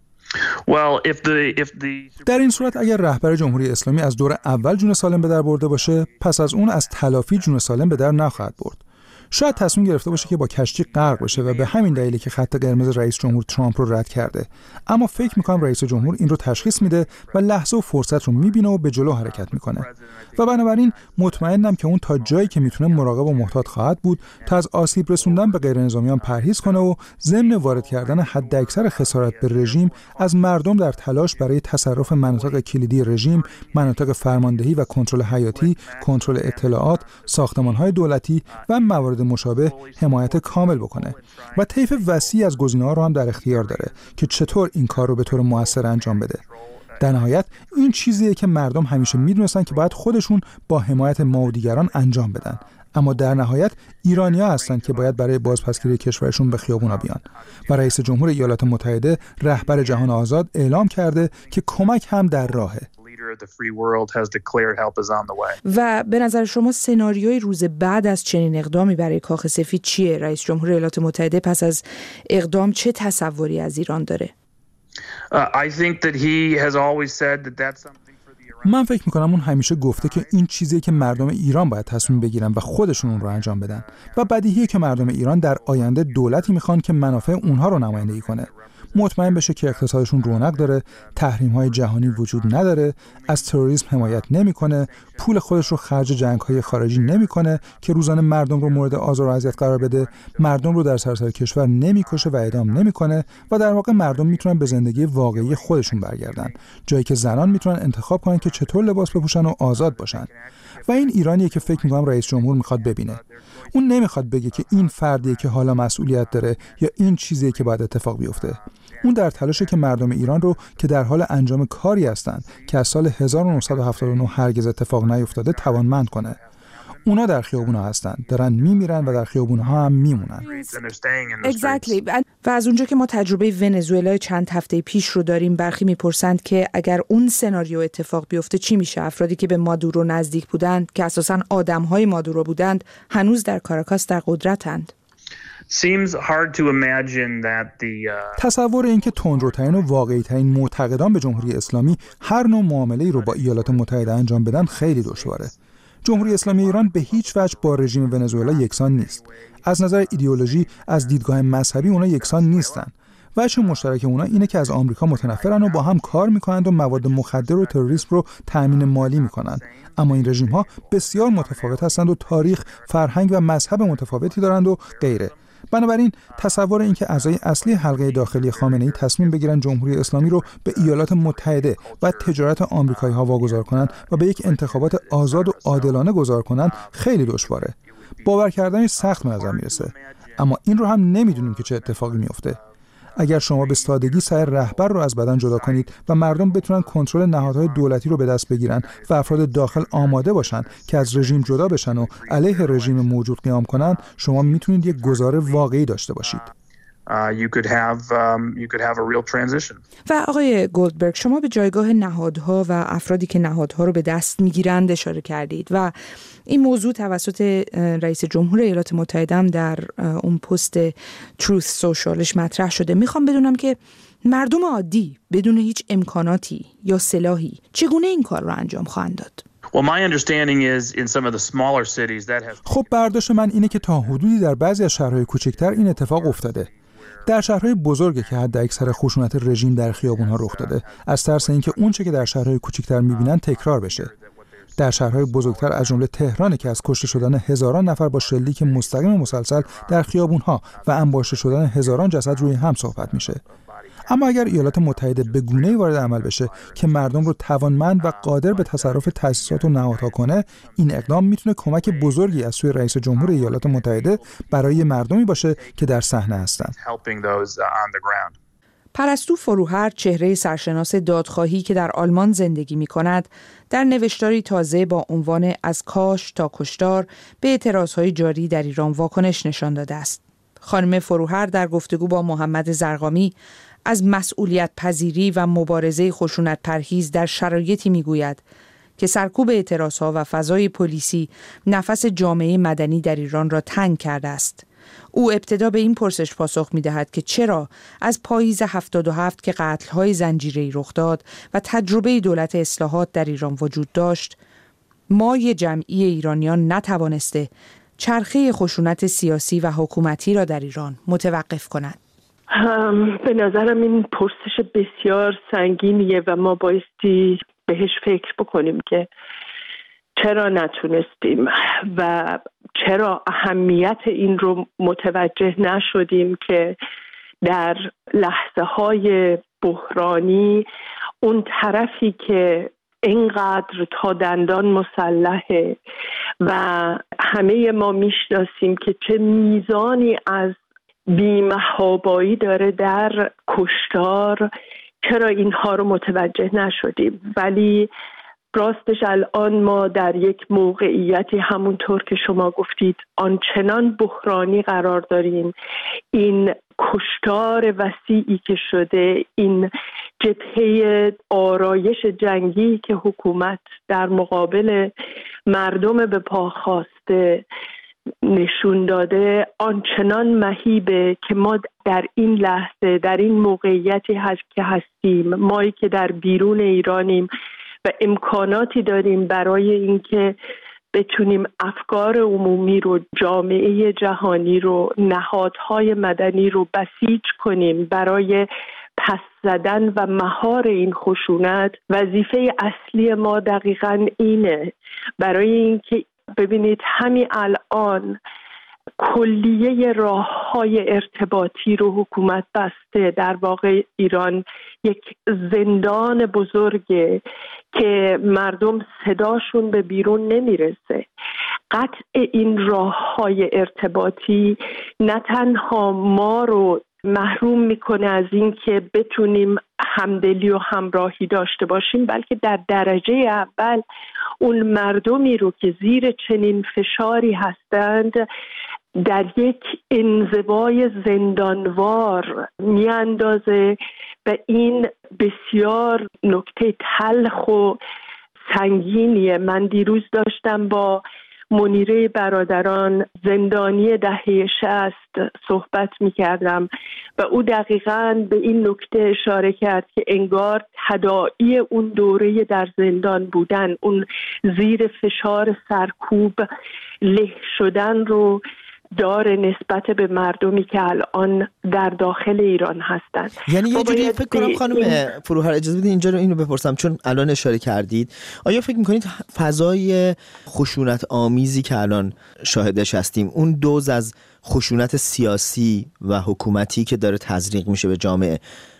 در این صورت اگر رهبر جمهوری اسلامی از دور اول جون سالم به در برده باشه، پس از اون از تلافی جون سالم به در نخواهد برد. شاید تصمیم گرفته باشه که با کشتی غرق بشه و به همین دلیلی که خط قرمز رئیس جمهور ترامپ رو رد کرده. اما فکر می‌کنم رئیس جمهور این رو تشخیص میده و لحظه و فرصت رو میبینه و به جلو حرکت میکنه. و بنابراین مطمئنم که اون تا جایی که میتونه مراقب و محتاط خواهد بود تا از آسیب رسوندن به غیرنظامیان پرهیز کنه و ضمن وارد کردن حداکثر خسارت به رژیم از مردم در تلاش برای تصرف مناطق کلیدی رژیم، مناطق فرماندهی و کنترل حیاتی، کنترل اطلاعات، ساختمان‌های دولتی و موارد مشابه حمایت کامل بکنه و طیف وسیعی از گزینه‌ها رو هم در اختیار داره که چطور این کار رو به طور مؤثر انجام بده. در نهایت این چیزیه که مردم همیشه میدونستن که باید خودشون با حمایت ما و دیگران انجام بدن، اما در نهایت ایرانی‌ها هستن که باید برای بازپسگیری کشورشون به خیابونا بیان و رئیس جمهور ایالات متحده رهبر جهان آزاد اعلام کرده که کمک هم در راهه. و به نظر شما سناریوی روز بعد از چنین اقدامی برای کاخ سفید چیه؟ رئیس جمهور ایالات متحده پس از اقدام چه تصوری از ایران داره؟ من فکر میکنم اون همیشه گفته که این چیزیه که مردم ایران باید تصمیم بگیرن و خودشون اون رو انجام بدن و بدیهیه که مردم ایران در آینده دولتی میخوان که منافع اونها رو نمایندگی کنه. مطمئن بشه که اقتصادشون رونق داره، تحریم‌های جهانی وجود نداره، از تروریسم حمایت نمی‌کنه، پول خودش رو خرج جنگ‌های خارجی نمی‌کنه که روزانه مردم رو مورد آزار و اذیت قرار بده، مردم رو در سراسر کشور نمی‌کشه و اعدام نمی‌کنه و در واقع مردم میتونن به زندگی واقعی خودشون برگردن، جایی که زنان میتونن انتخاب کنن که چطور لباس بپوشن و آزاد باشن. و این ایرانیه که فکر می‌کنم رئیس جمهور می‌خواد ببینه. اون نمی‌خواد بگه که این فردیه که حالا مسئولیت داره یا این چیزیه که باید اتفاق بیفته. اون در تلاشه که مردم ایران رو که در حال انجام کاری هستند که از سال هزار و نهصد و هفتاد و نه هرگز اتفاق نیفتاده توانمند کنه. اونا در خیابونا هستن، دارن میمیرن و در خیابونها هم میمونن. Exactly. و از اونجا که ما تجربه ونزوئلا چند هفته پیش رو داریم، برخی میپرسند که اگر اون سناریو اتفاق بیفته چی میشه؟ افرادی که به مادورو نزدیک بودند، که اساساً آدم‌های مادورو بودند، هنوز در کاراکاس در قدرتند. تصور اینکه تندروترین و واقعی‌ترین معتقدان به جمهوری اسلامی هر نوع معامله‌ای رو با ایالات متحده انجام بدن خیلی دشواره. جمهوری اسلامی ایران به هیچ وجه با رژیم ونزوئلا یکسان نیست. از نظر ایدئولوژی، از دیدگاه مذهبی اونا یکسان نیستن. وجه مشترک اونا اینه که از آمریکا متنفرن و با هم کار میکنند و مواد مخدر و تروریسم رو تأمین مالی میکنند. اما این رژیم‌ها بسیار متفاوت هستند و تاریخ، فرهنگ و مذهب متفاوتی دارند و غیره. بنابراین تصور این که اعضای اصلی حلقه داخلی خامنه‌ای تصمیم بگیرن جمهوری اسلامی رو به ایالات متحده و تجارت آمریکایی‌ها واگذار کنند و به یک انتخابات آزاد و عادلانه گذار کنند خیلی دشواره. باور کردنش سخت به نظر میرسه. اما این رو هم نمیدونیم که چه اتفاقی میفته. اگر شما به سادگی سایر رهبر رو از بدن جدا کنید و مردم بتونن کنترل نهادهای دولتی رو به دست بگیرن و افراد داخل آماده باشن که از رژیم جدا بشن و علیه رژیم موجود قیام کنن، شما میتونید یک گذار واقعی داشته باشید. Uh, you could have um, you could have a real transition. و آقای گولدبرگ، شما به جایگاه نهادها و افرادی که نهادها رو به دست میگیرند اشاره کردید و این موضوع توسط رئیس جمهور ایالات متحده هم در اون پست تروث سوشالش مطرح شده. میخوام بدونم که مردم عادی بدون هیچ امکاناتی یا سلاحی چگونه این کار رو انجام خواهند داد؟ Well, my understanding is in some of the smaller cities that have خب برداشت من اینه که تا حدودی در بعضی از شهرهای کوچکتر این اتفاق افتاده. در شهرهای بزرگی که حد اکثر خشونت رژیم در خیابون‌ها رخ داده، از ترس اینکه اون چه که در شهرهای کوچکتر می‌بینن تکرار بشه. در شهرهای بزرگتر از جمله تهران که از کشته شدن هزاران نفر با شلیک مستقیم مسلسل در خیابون‌ها و انباشته شدن هزاران جسد روی هم صحبت میشه. اما اگر ایالات متحده به گونه‌ای وارد عمل بشه که مردم رو توانمند و قادر به تصرف تأسیسات و نهادها کنه، این اقدام میتونه کمک بزرگی از سوی رئیس جمهور ایالات متحده برای مردمی باشه که در صحنه هستند. پرستو فروهر، چهره سرشناس دادخواهی که در آلمان زندگی می‌کند، در نوشتاری تازه با عنوان از کاش تا کشتار به اعتراضهای جاری در ایران واکنش نشان داده است. خانم فروهر در گفتگو با محمد زرقامی از مسئولیت پذیری و مبارزه خشونت پرهیز در شرایطی میگوید که سرکوب اعتراضها و فضای پلیسی نفس جامعه مدنی در ایران را تنگ کرده است. او ابتدا به این پرسش پاسخ می‌دهد که چرا از پاییز هفتاد و هفت که قتل‌های زنجیره‌ای رخ داد و تجربه دولت اصلاحات در ایران وجود داشت، مای جمعی ایرانیان نتوانسته چرخه خشونت سیاسی و حکومتی را در ایران متوقف کند. به نظرم این پرسش بسیار سنگینیه و ما بایستی بهش فکر بکنیم که چرا نتونستیم و چرا اهمیت این رو متوجه نشدیم که در لحظه های بحرانی اون طرفی که اینقدر تا دندان مسلحه و همه ما میشناسیم که چه میزانی از بی‌محابایی داره در کشتار، چرا اینها رو متوجه نشدیم. ولی راستش الان ما در یک موقعیتی همونطور که شما گفتید آنچنان بحرانی قرار داریم. این کشتار وسیعی که شده، این جبهه آرایش جنگی که حکومت در مقابل مردم به پا خواسته نشون داده، آنچنان مهیبه که ما در این لحظه، در این موقعیتی هست که هستیم، مایی که در بیرون ایرانیم و امکاناتی داریم برای اینکه بتونیم افکار عمومی رو، جامعه جهانی رو، نهادهای مدنی رو بسیج کنیم برای پس زدن و مهار این خشونت. وظیفه اصلی ما دقیقاً اینه، برای اینکه ببینید همین الان کلیه راه‌های ارتباطی رو حکومت بسته. در واقع ایران یک زندان بزرگه که مردم صداشون به بیرون نمیرسه. قطع این راه‌های ارتباطی نه تنها ما رو محروم میکنه از این که بتونیم همدلی و همراهی داشته باشیم، بلکه در درجه اول اون مردمی رو که زیر چنین فشاری هستند در یک انزوای زندانوار میاندازه و این بسیار نکته تلخ و سنگینیه. من دیروز داشتم با منیره برادران زندانی دهه شصت صحبت می کردم و او دقیقاً به این نکته اشاره کرد که انگار تداعی اون دوره در زندان بودن، اون زیر فشار سرکوب له شدن رو داره نسبت به مردمی که الان در داخل ایران هستند. یعنی یه جوری فکر کنم خانم فروهر اجازه بدید اینجا رو اینو بپرسم، چون الان اشاره کردید، آیا فکر میکنید فضای خشونت آمیزی که الان شاهدش هستیم، اون دوز از خشونت سیاسی و حکومتی که داره تزریق میشه به جامعه،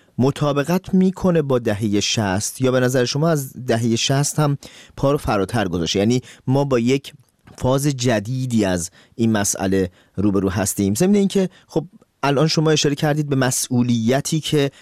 مطابقت میکنه با دهه شصت یا به نظر شما از دهه شصت هم پا رو فراتر گذاشته؟ یعنی ما با یک فاز جدیدی از این مسئله روبرو هستیم. ضمن اینکه خب الان شما اشاره کردید به مسئولیتی که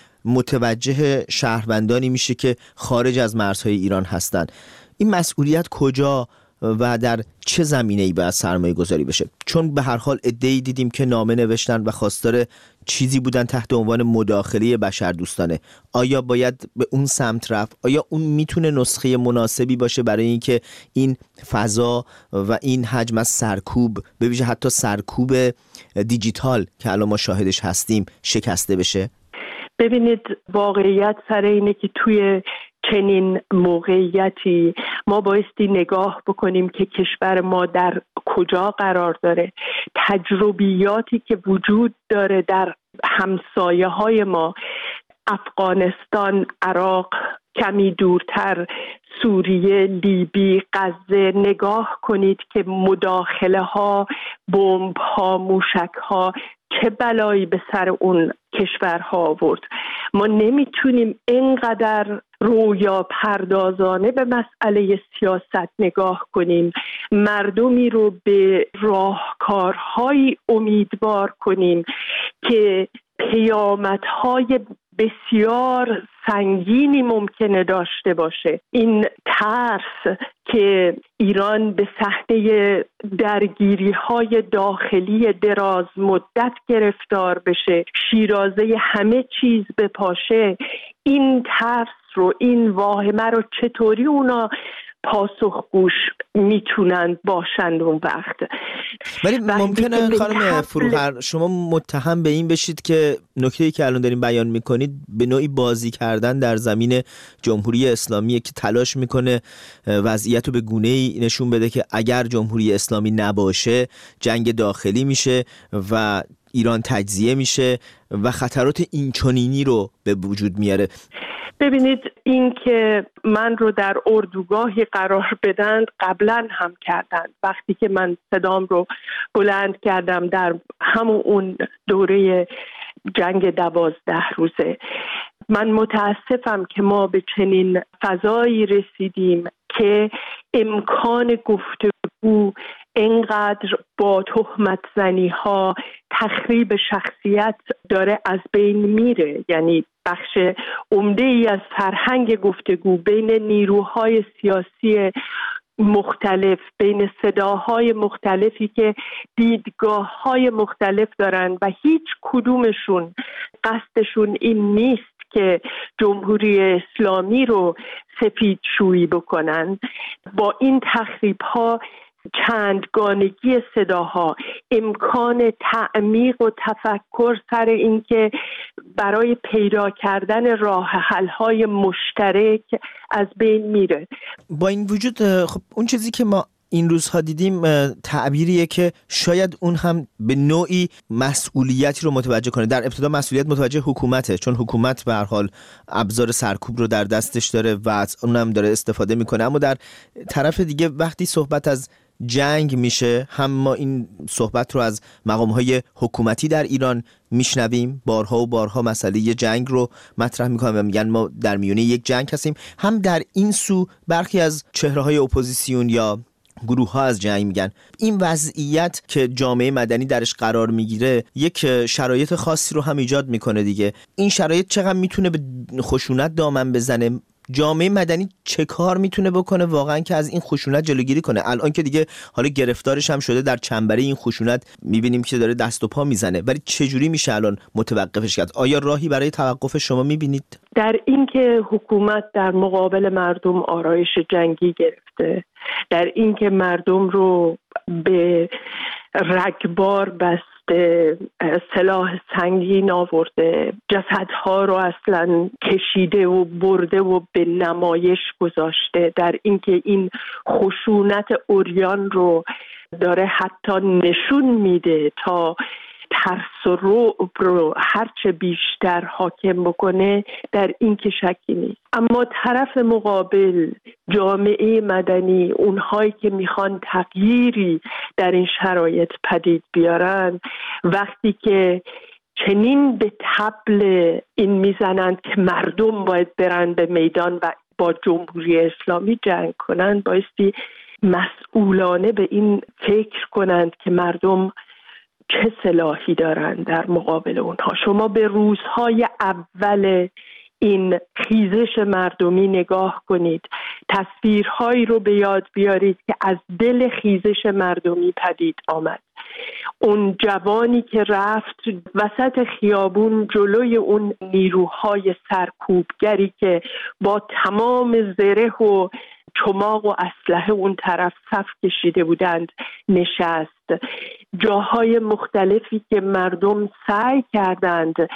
متوجه شهروندانی میشه که خارج از مرزهای ایران هستند. این مسئولیت کجا و در چه زمینه‌ای باید سرمایه گذاری بشه؟ چون به هر حال عده‌ای دیدیم که نامه نوشتن و خواستار چیزی بودن تحت عنوان مداخله بشردوستانه. آیا باید به اون سمت رفت؟ آیا اون میتونه نسخه مناسبی باشه برای اینکه این فضا و این حجم از سرکوب، به ویژه حتی سرکوب دیجیتال که الان ما شاهدش هستیم، شکسته بشه؟ ببینید واقعیت سر اینه که توی چنین موقعیتی ما بایستی نگاه بکنیم که کشور ما در کجا قرار داره، تجربیاتی که وجود داره در همسایه های ما، افغانستان، عراق، کمی دورتر سوریه، لیبی، غزه، نگاه کنید که مداخله ها، بمب ها، موشک ها چه بلایی به سر اون کشورها آورد. ما نمیتونیم اینقدر رویا پردازانه به مسئله سیاست نگاه کنیم، مردمی رو به راهکارهایی امیدوار کنیم که پیامدهای بسیار سنگینی ممکنه داشته باشه. این ترس که ایران به صحنه درگیری‌های داخلی دراز مدت گرفتار بشه، شیرازه همه چیز بپاشه، این ترس رو، این واهمه رو چطوری اونا پاسخگوش میتونن باشند اون وقت؟ ولی ممکنه خانم فروهر شما متهم به این بشید که نکته‌ای که الان دارین بیان میکنید به نوعی بازی کردن در زمین جمهوری اسلامی که تلاش میکنه وضعیت رو به گونه‌ای نشون بده که اگر جمهوری اسلامی نباشه جنگ داخلی میشه و ایران تجزیه میشه و خطرات اینچنینی رو به وجود میاره. ببینید، این که من رو در اردوگاهی قرار بدن قبلا هم کردن. وقتی که من صدام رو بلند کردم در همون اون دوره جنگ دوازده روزه، من متاسفم که ما به چنین فضایی رسیدیم که امکان گفتگو اینقدر با تهمت زنی ها، تخریب شخصیت داره از بین میره. یعنی بخش عمده ای از فرهنگ گفتگو بین نیروهای سیاسی مختلف، بین صداهای مختلفی که دیدگاه‌های مختلف دارن و هیچ کدومشون قصدشون این نیست که جمهوری اسلامی رو سفیدشویی بکنن، با این تخریب‌ها، چندگانگی صداها، امکان تعمیق و تفکر سر اینکه برای پیدا کردن راه حل‌های مشترک از بین میره. با این وجود خب اون چیزی که ما این روزها دیدیم تعبیریه که شاید اون هم به نوعی مسئولیتی رو متوجه کنه. در ابتدا مسئولیت متوجه حکومته، چون حکومت به هر حال ابزار سرکوب رو در دستش داره و از اونم داره استفاده میکنه. اما در طرف دیگه وقتی صحبت از جنگ میشه، هم ما این صحبت رو از مقام‌های حکومتی در ایران میشنویم، بارها و بارها مسئله جنگ رو مطرح میکنن و میگن ما در میونه یک جنگ هستیم. هم در این سو برخی از چهره‌های اپوزیسیون یا گروه ها از جنگ میگن. این وضعیت که جامعه مدنی درش قرار میگیره یک شرایط خاصی رو هم ایجاد میکنه دیگه. این شرایط چقدر میتونه به خشونت دامن بزنه؟ جامعه مدنی چه کار میتونه بکنه واقعا که از این خشونت جلوگیری کنه؟ الان که دیگه حالا گرفتارش هم شده، در چنبره این خشونت میبینیم که داره دست و پا میزنه، ولی چجوری میشه الان متوقفش کرد؟ آیا راهی برای توقف شما میبینید؟ در این که حکومت در مقابل مردم آرایش جنگی گرفته، در این که مردم رو به رگبار بسته، سلاح سنگین آورده، جسدها رو اصلا کشیده و برده و به نمایش گذاشته، در اینکه این خشونت عریان رو داره حتی نشون میده تا ترس و رعب رو هرچه بیشتر حاکم بکنه، در این که شکی نیست. اما طرف مقابل، جامعه مدنی، اونهایی که میخوان تغییری در این شرایط پدید بیارن، وقتی که چنین به طبل این میزنند که مردم باید برن به میدان و با جمهوری اسلامی جنگ کنند، بایستی مسئولانه به این فکر کنند که مردم چه سلاحی دارند در مقابل اونها. شما به روزهای اول این خیزش مردمی نگاه کنید، تصویرهایی رو به یاد بیارید که از دل خیزش مردمی پدید آمد. اون جوانی که رفت وسط خیابون جلوی اون نیروهای سرکوبگری که با تمام زره و چماق و اسلحه اون طرف صف کشیده بودند نشست. جاهای مختلفی که مردم سعی کردند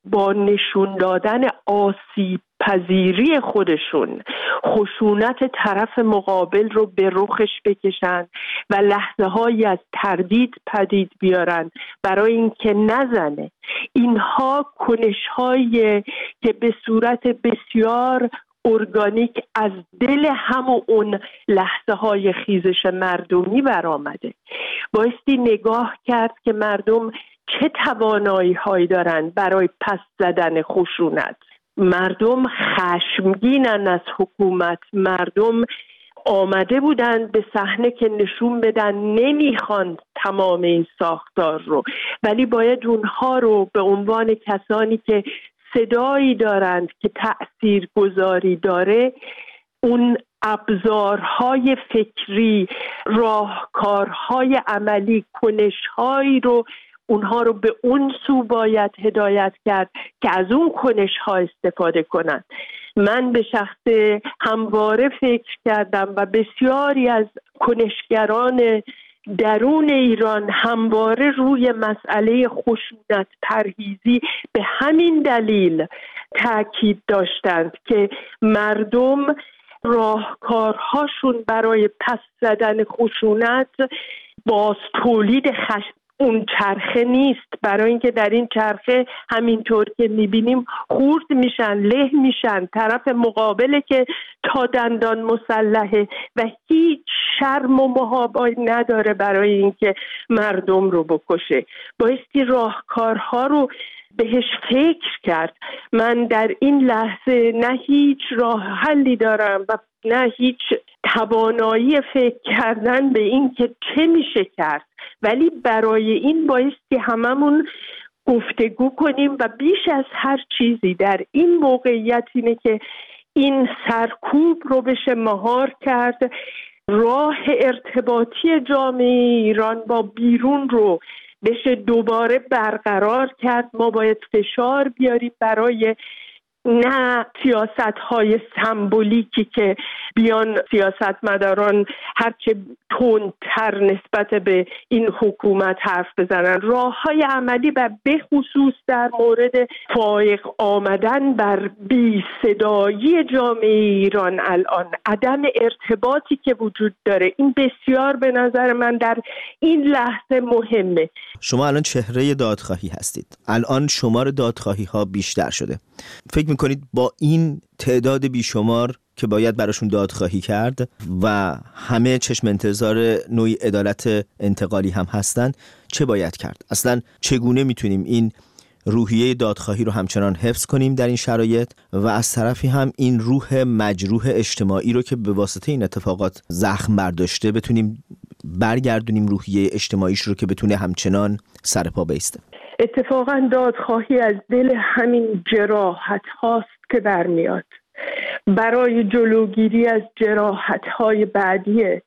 با نشون دادن آسیب پذیری خودشون خشونت طرف مقابل رو به رخش بکشن و لحظه هایی از تردید پدید بیارن برای اینکه نزنه. اینها کنش هایی که به صورت بسیار ارگانیک از دل همون اون لحظه های خیزش مردمی برآمده. بایستی نگاه کرد که مردم چه توانایی هایی دارن برای پس زدن خشونت. مردم خشمگینن از حکومت، مردم آمده بودن به صحنه که نشون بدن نمیخوان تمام این ساختار رو، ولی باید اونها رو به عنوان کسانی که صدایی دارند که تأثیر گذاری داره، اون ابزارهای فکری، راهکارهای عملی، کنشهایی رو اونها رو به اون سو باید هدایت کرد که از اون کنش‌ها استفاده کنند. من به شخص همواره فکر کردم و بسیاری از کنشگران درون ایران همواره روی مسئله خشونت پرهیزی به همین دلیل تاکید داشتند که مردم راهکارهاشون برای پس زدن خشونت باز تولید خشم اون چرخه نیست، برای اینکه در این چرخه همینطور که میبینیم خورد میشن، له میشن، طرف مقابله که تا دندان مسلحه و هیچ شرم و محابایی نداره برای اینکه مردم رو بکشه. بایستی راهکارها رو بهش فکر کرد. من در این لحظه نه هیچ راه حلی دارم و نه هیچ توانایی فکر کردن به این که چه میشه کرد، ولی برای این بایستی هممون گفتگو کنیم و بیش از هر چیزی در این موقعیت اینه که این سرکوب رو بشه مهار کرد، راه ارتباطی جامعه ایران با بیرون رو بشه دوباره برقرار کرد. ما باید فشار بیاریم برای نه سیاست‌های سمبولیکی که بیان سیاستمداران هرچه تندتر نسبت به این حکومت حرف بزنن، راه‌های عملی و به خصوص در مورد فائق آمدن بر بی صدایی جامعه ایران الان، عدم ارتباطی که وجود داره، این بسیار به نظر من در این لحظه مهمه. شما الان چهره دادخواهی هستید، الان شمار دادخواهی ها بیشتر شده. فکر میکنید با این تعداد بیشمار که باید براشون دادخواهی کرد و همه چشم انتظار نوعی عدالت انتقالی هم هستن، چه باید کرد؟ اصلا چگونه میتونیم این روحیه دادخواهی رو همچنان حفظ کنیم در این شرایط و از طرفی هم این روح مجروح اجتماعی رو که به واسطه این اتفاقات زخم برداشته بتونیم برگردونیم روحیه اجتماعیش رو که بتونه همچنان سر پا بایسته؟ اتفاقا دادخواهی از دل همین جراحت هاست که برمیاد، برای جلوگیری از جراحت های بعدیه.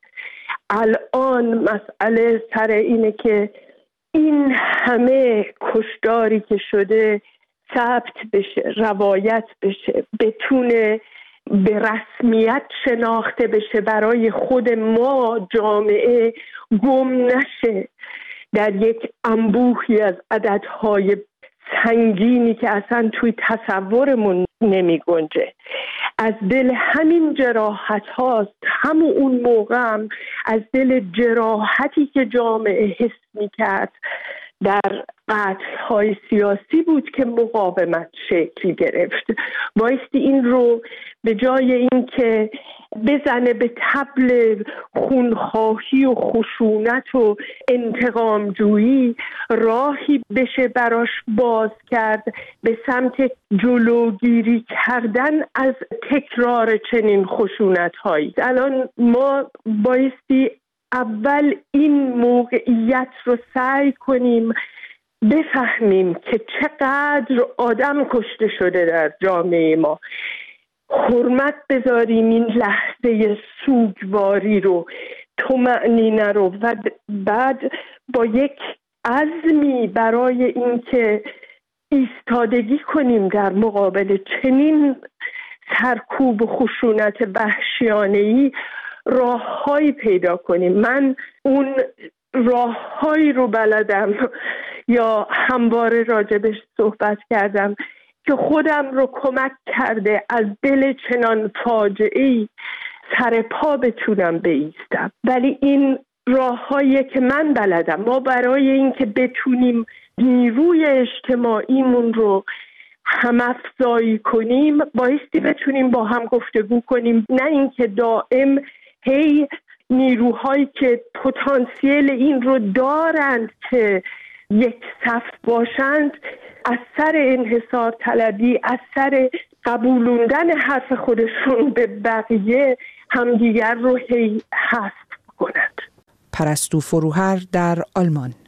الان مسئله سر اینه که این همه کشداری که شده ثبت بشه، روایت بشه، بتونه به رسمیت شناخته بشه، برای خود ما جامعه گم نشه در یک انبوهی از عددهای سنگینی که اصلا توی تصورمون نمی گنجه. از دل همین جراحت هاست، همون اون موقع هم از دل جراحتی که جامعه حس می کرد در قتل های سیاسی بود که مقاومت شکل گرفت. بایستی این رو به جای این که بزنه به طبل خونخواهی و خشونت و انتقامجویی، راهی بشه براش باز کرد به سمت جلوگیری کردن از تکرار چنین خشونت هایی. الان ما بایستی اول این موقعیت رو سعی کنیم بفهمیم که چقدر آدم کشته شده در جامعه ما، حرمت بذاریم این لحظه سوگواری رو، طمأنینه رو، و بعد با یک عزمی برای اینکه ایستادگی کنیم در مقابل چنین سرکوب و خشونت وحشیانه‌ای، راههایی پیدا کنیم. من اون راههایی رو بلدم، یا همواره راجبش صحبت کردم که خودم رو کمک کرده از دل چنان فاجعه‌ای سر پا بتونم بایستم. ولی این راه‌هایی که من بلدم، ما برای اینکه بتونیم نیروی اجتماعیمون رو هم‌افزایی کنیم بایستی بتونیم با هم گفتگو کنیم، نه اینکه دائم هی نیروهایی که پتانسیل این رو دارند که یک صف باشند از سر انحصار طلبی، از سر قبولوندن حرف خودشون به بقیه همدیگر رو هی حذف کنند. پرستو فروهر در آلمان.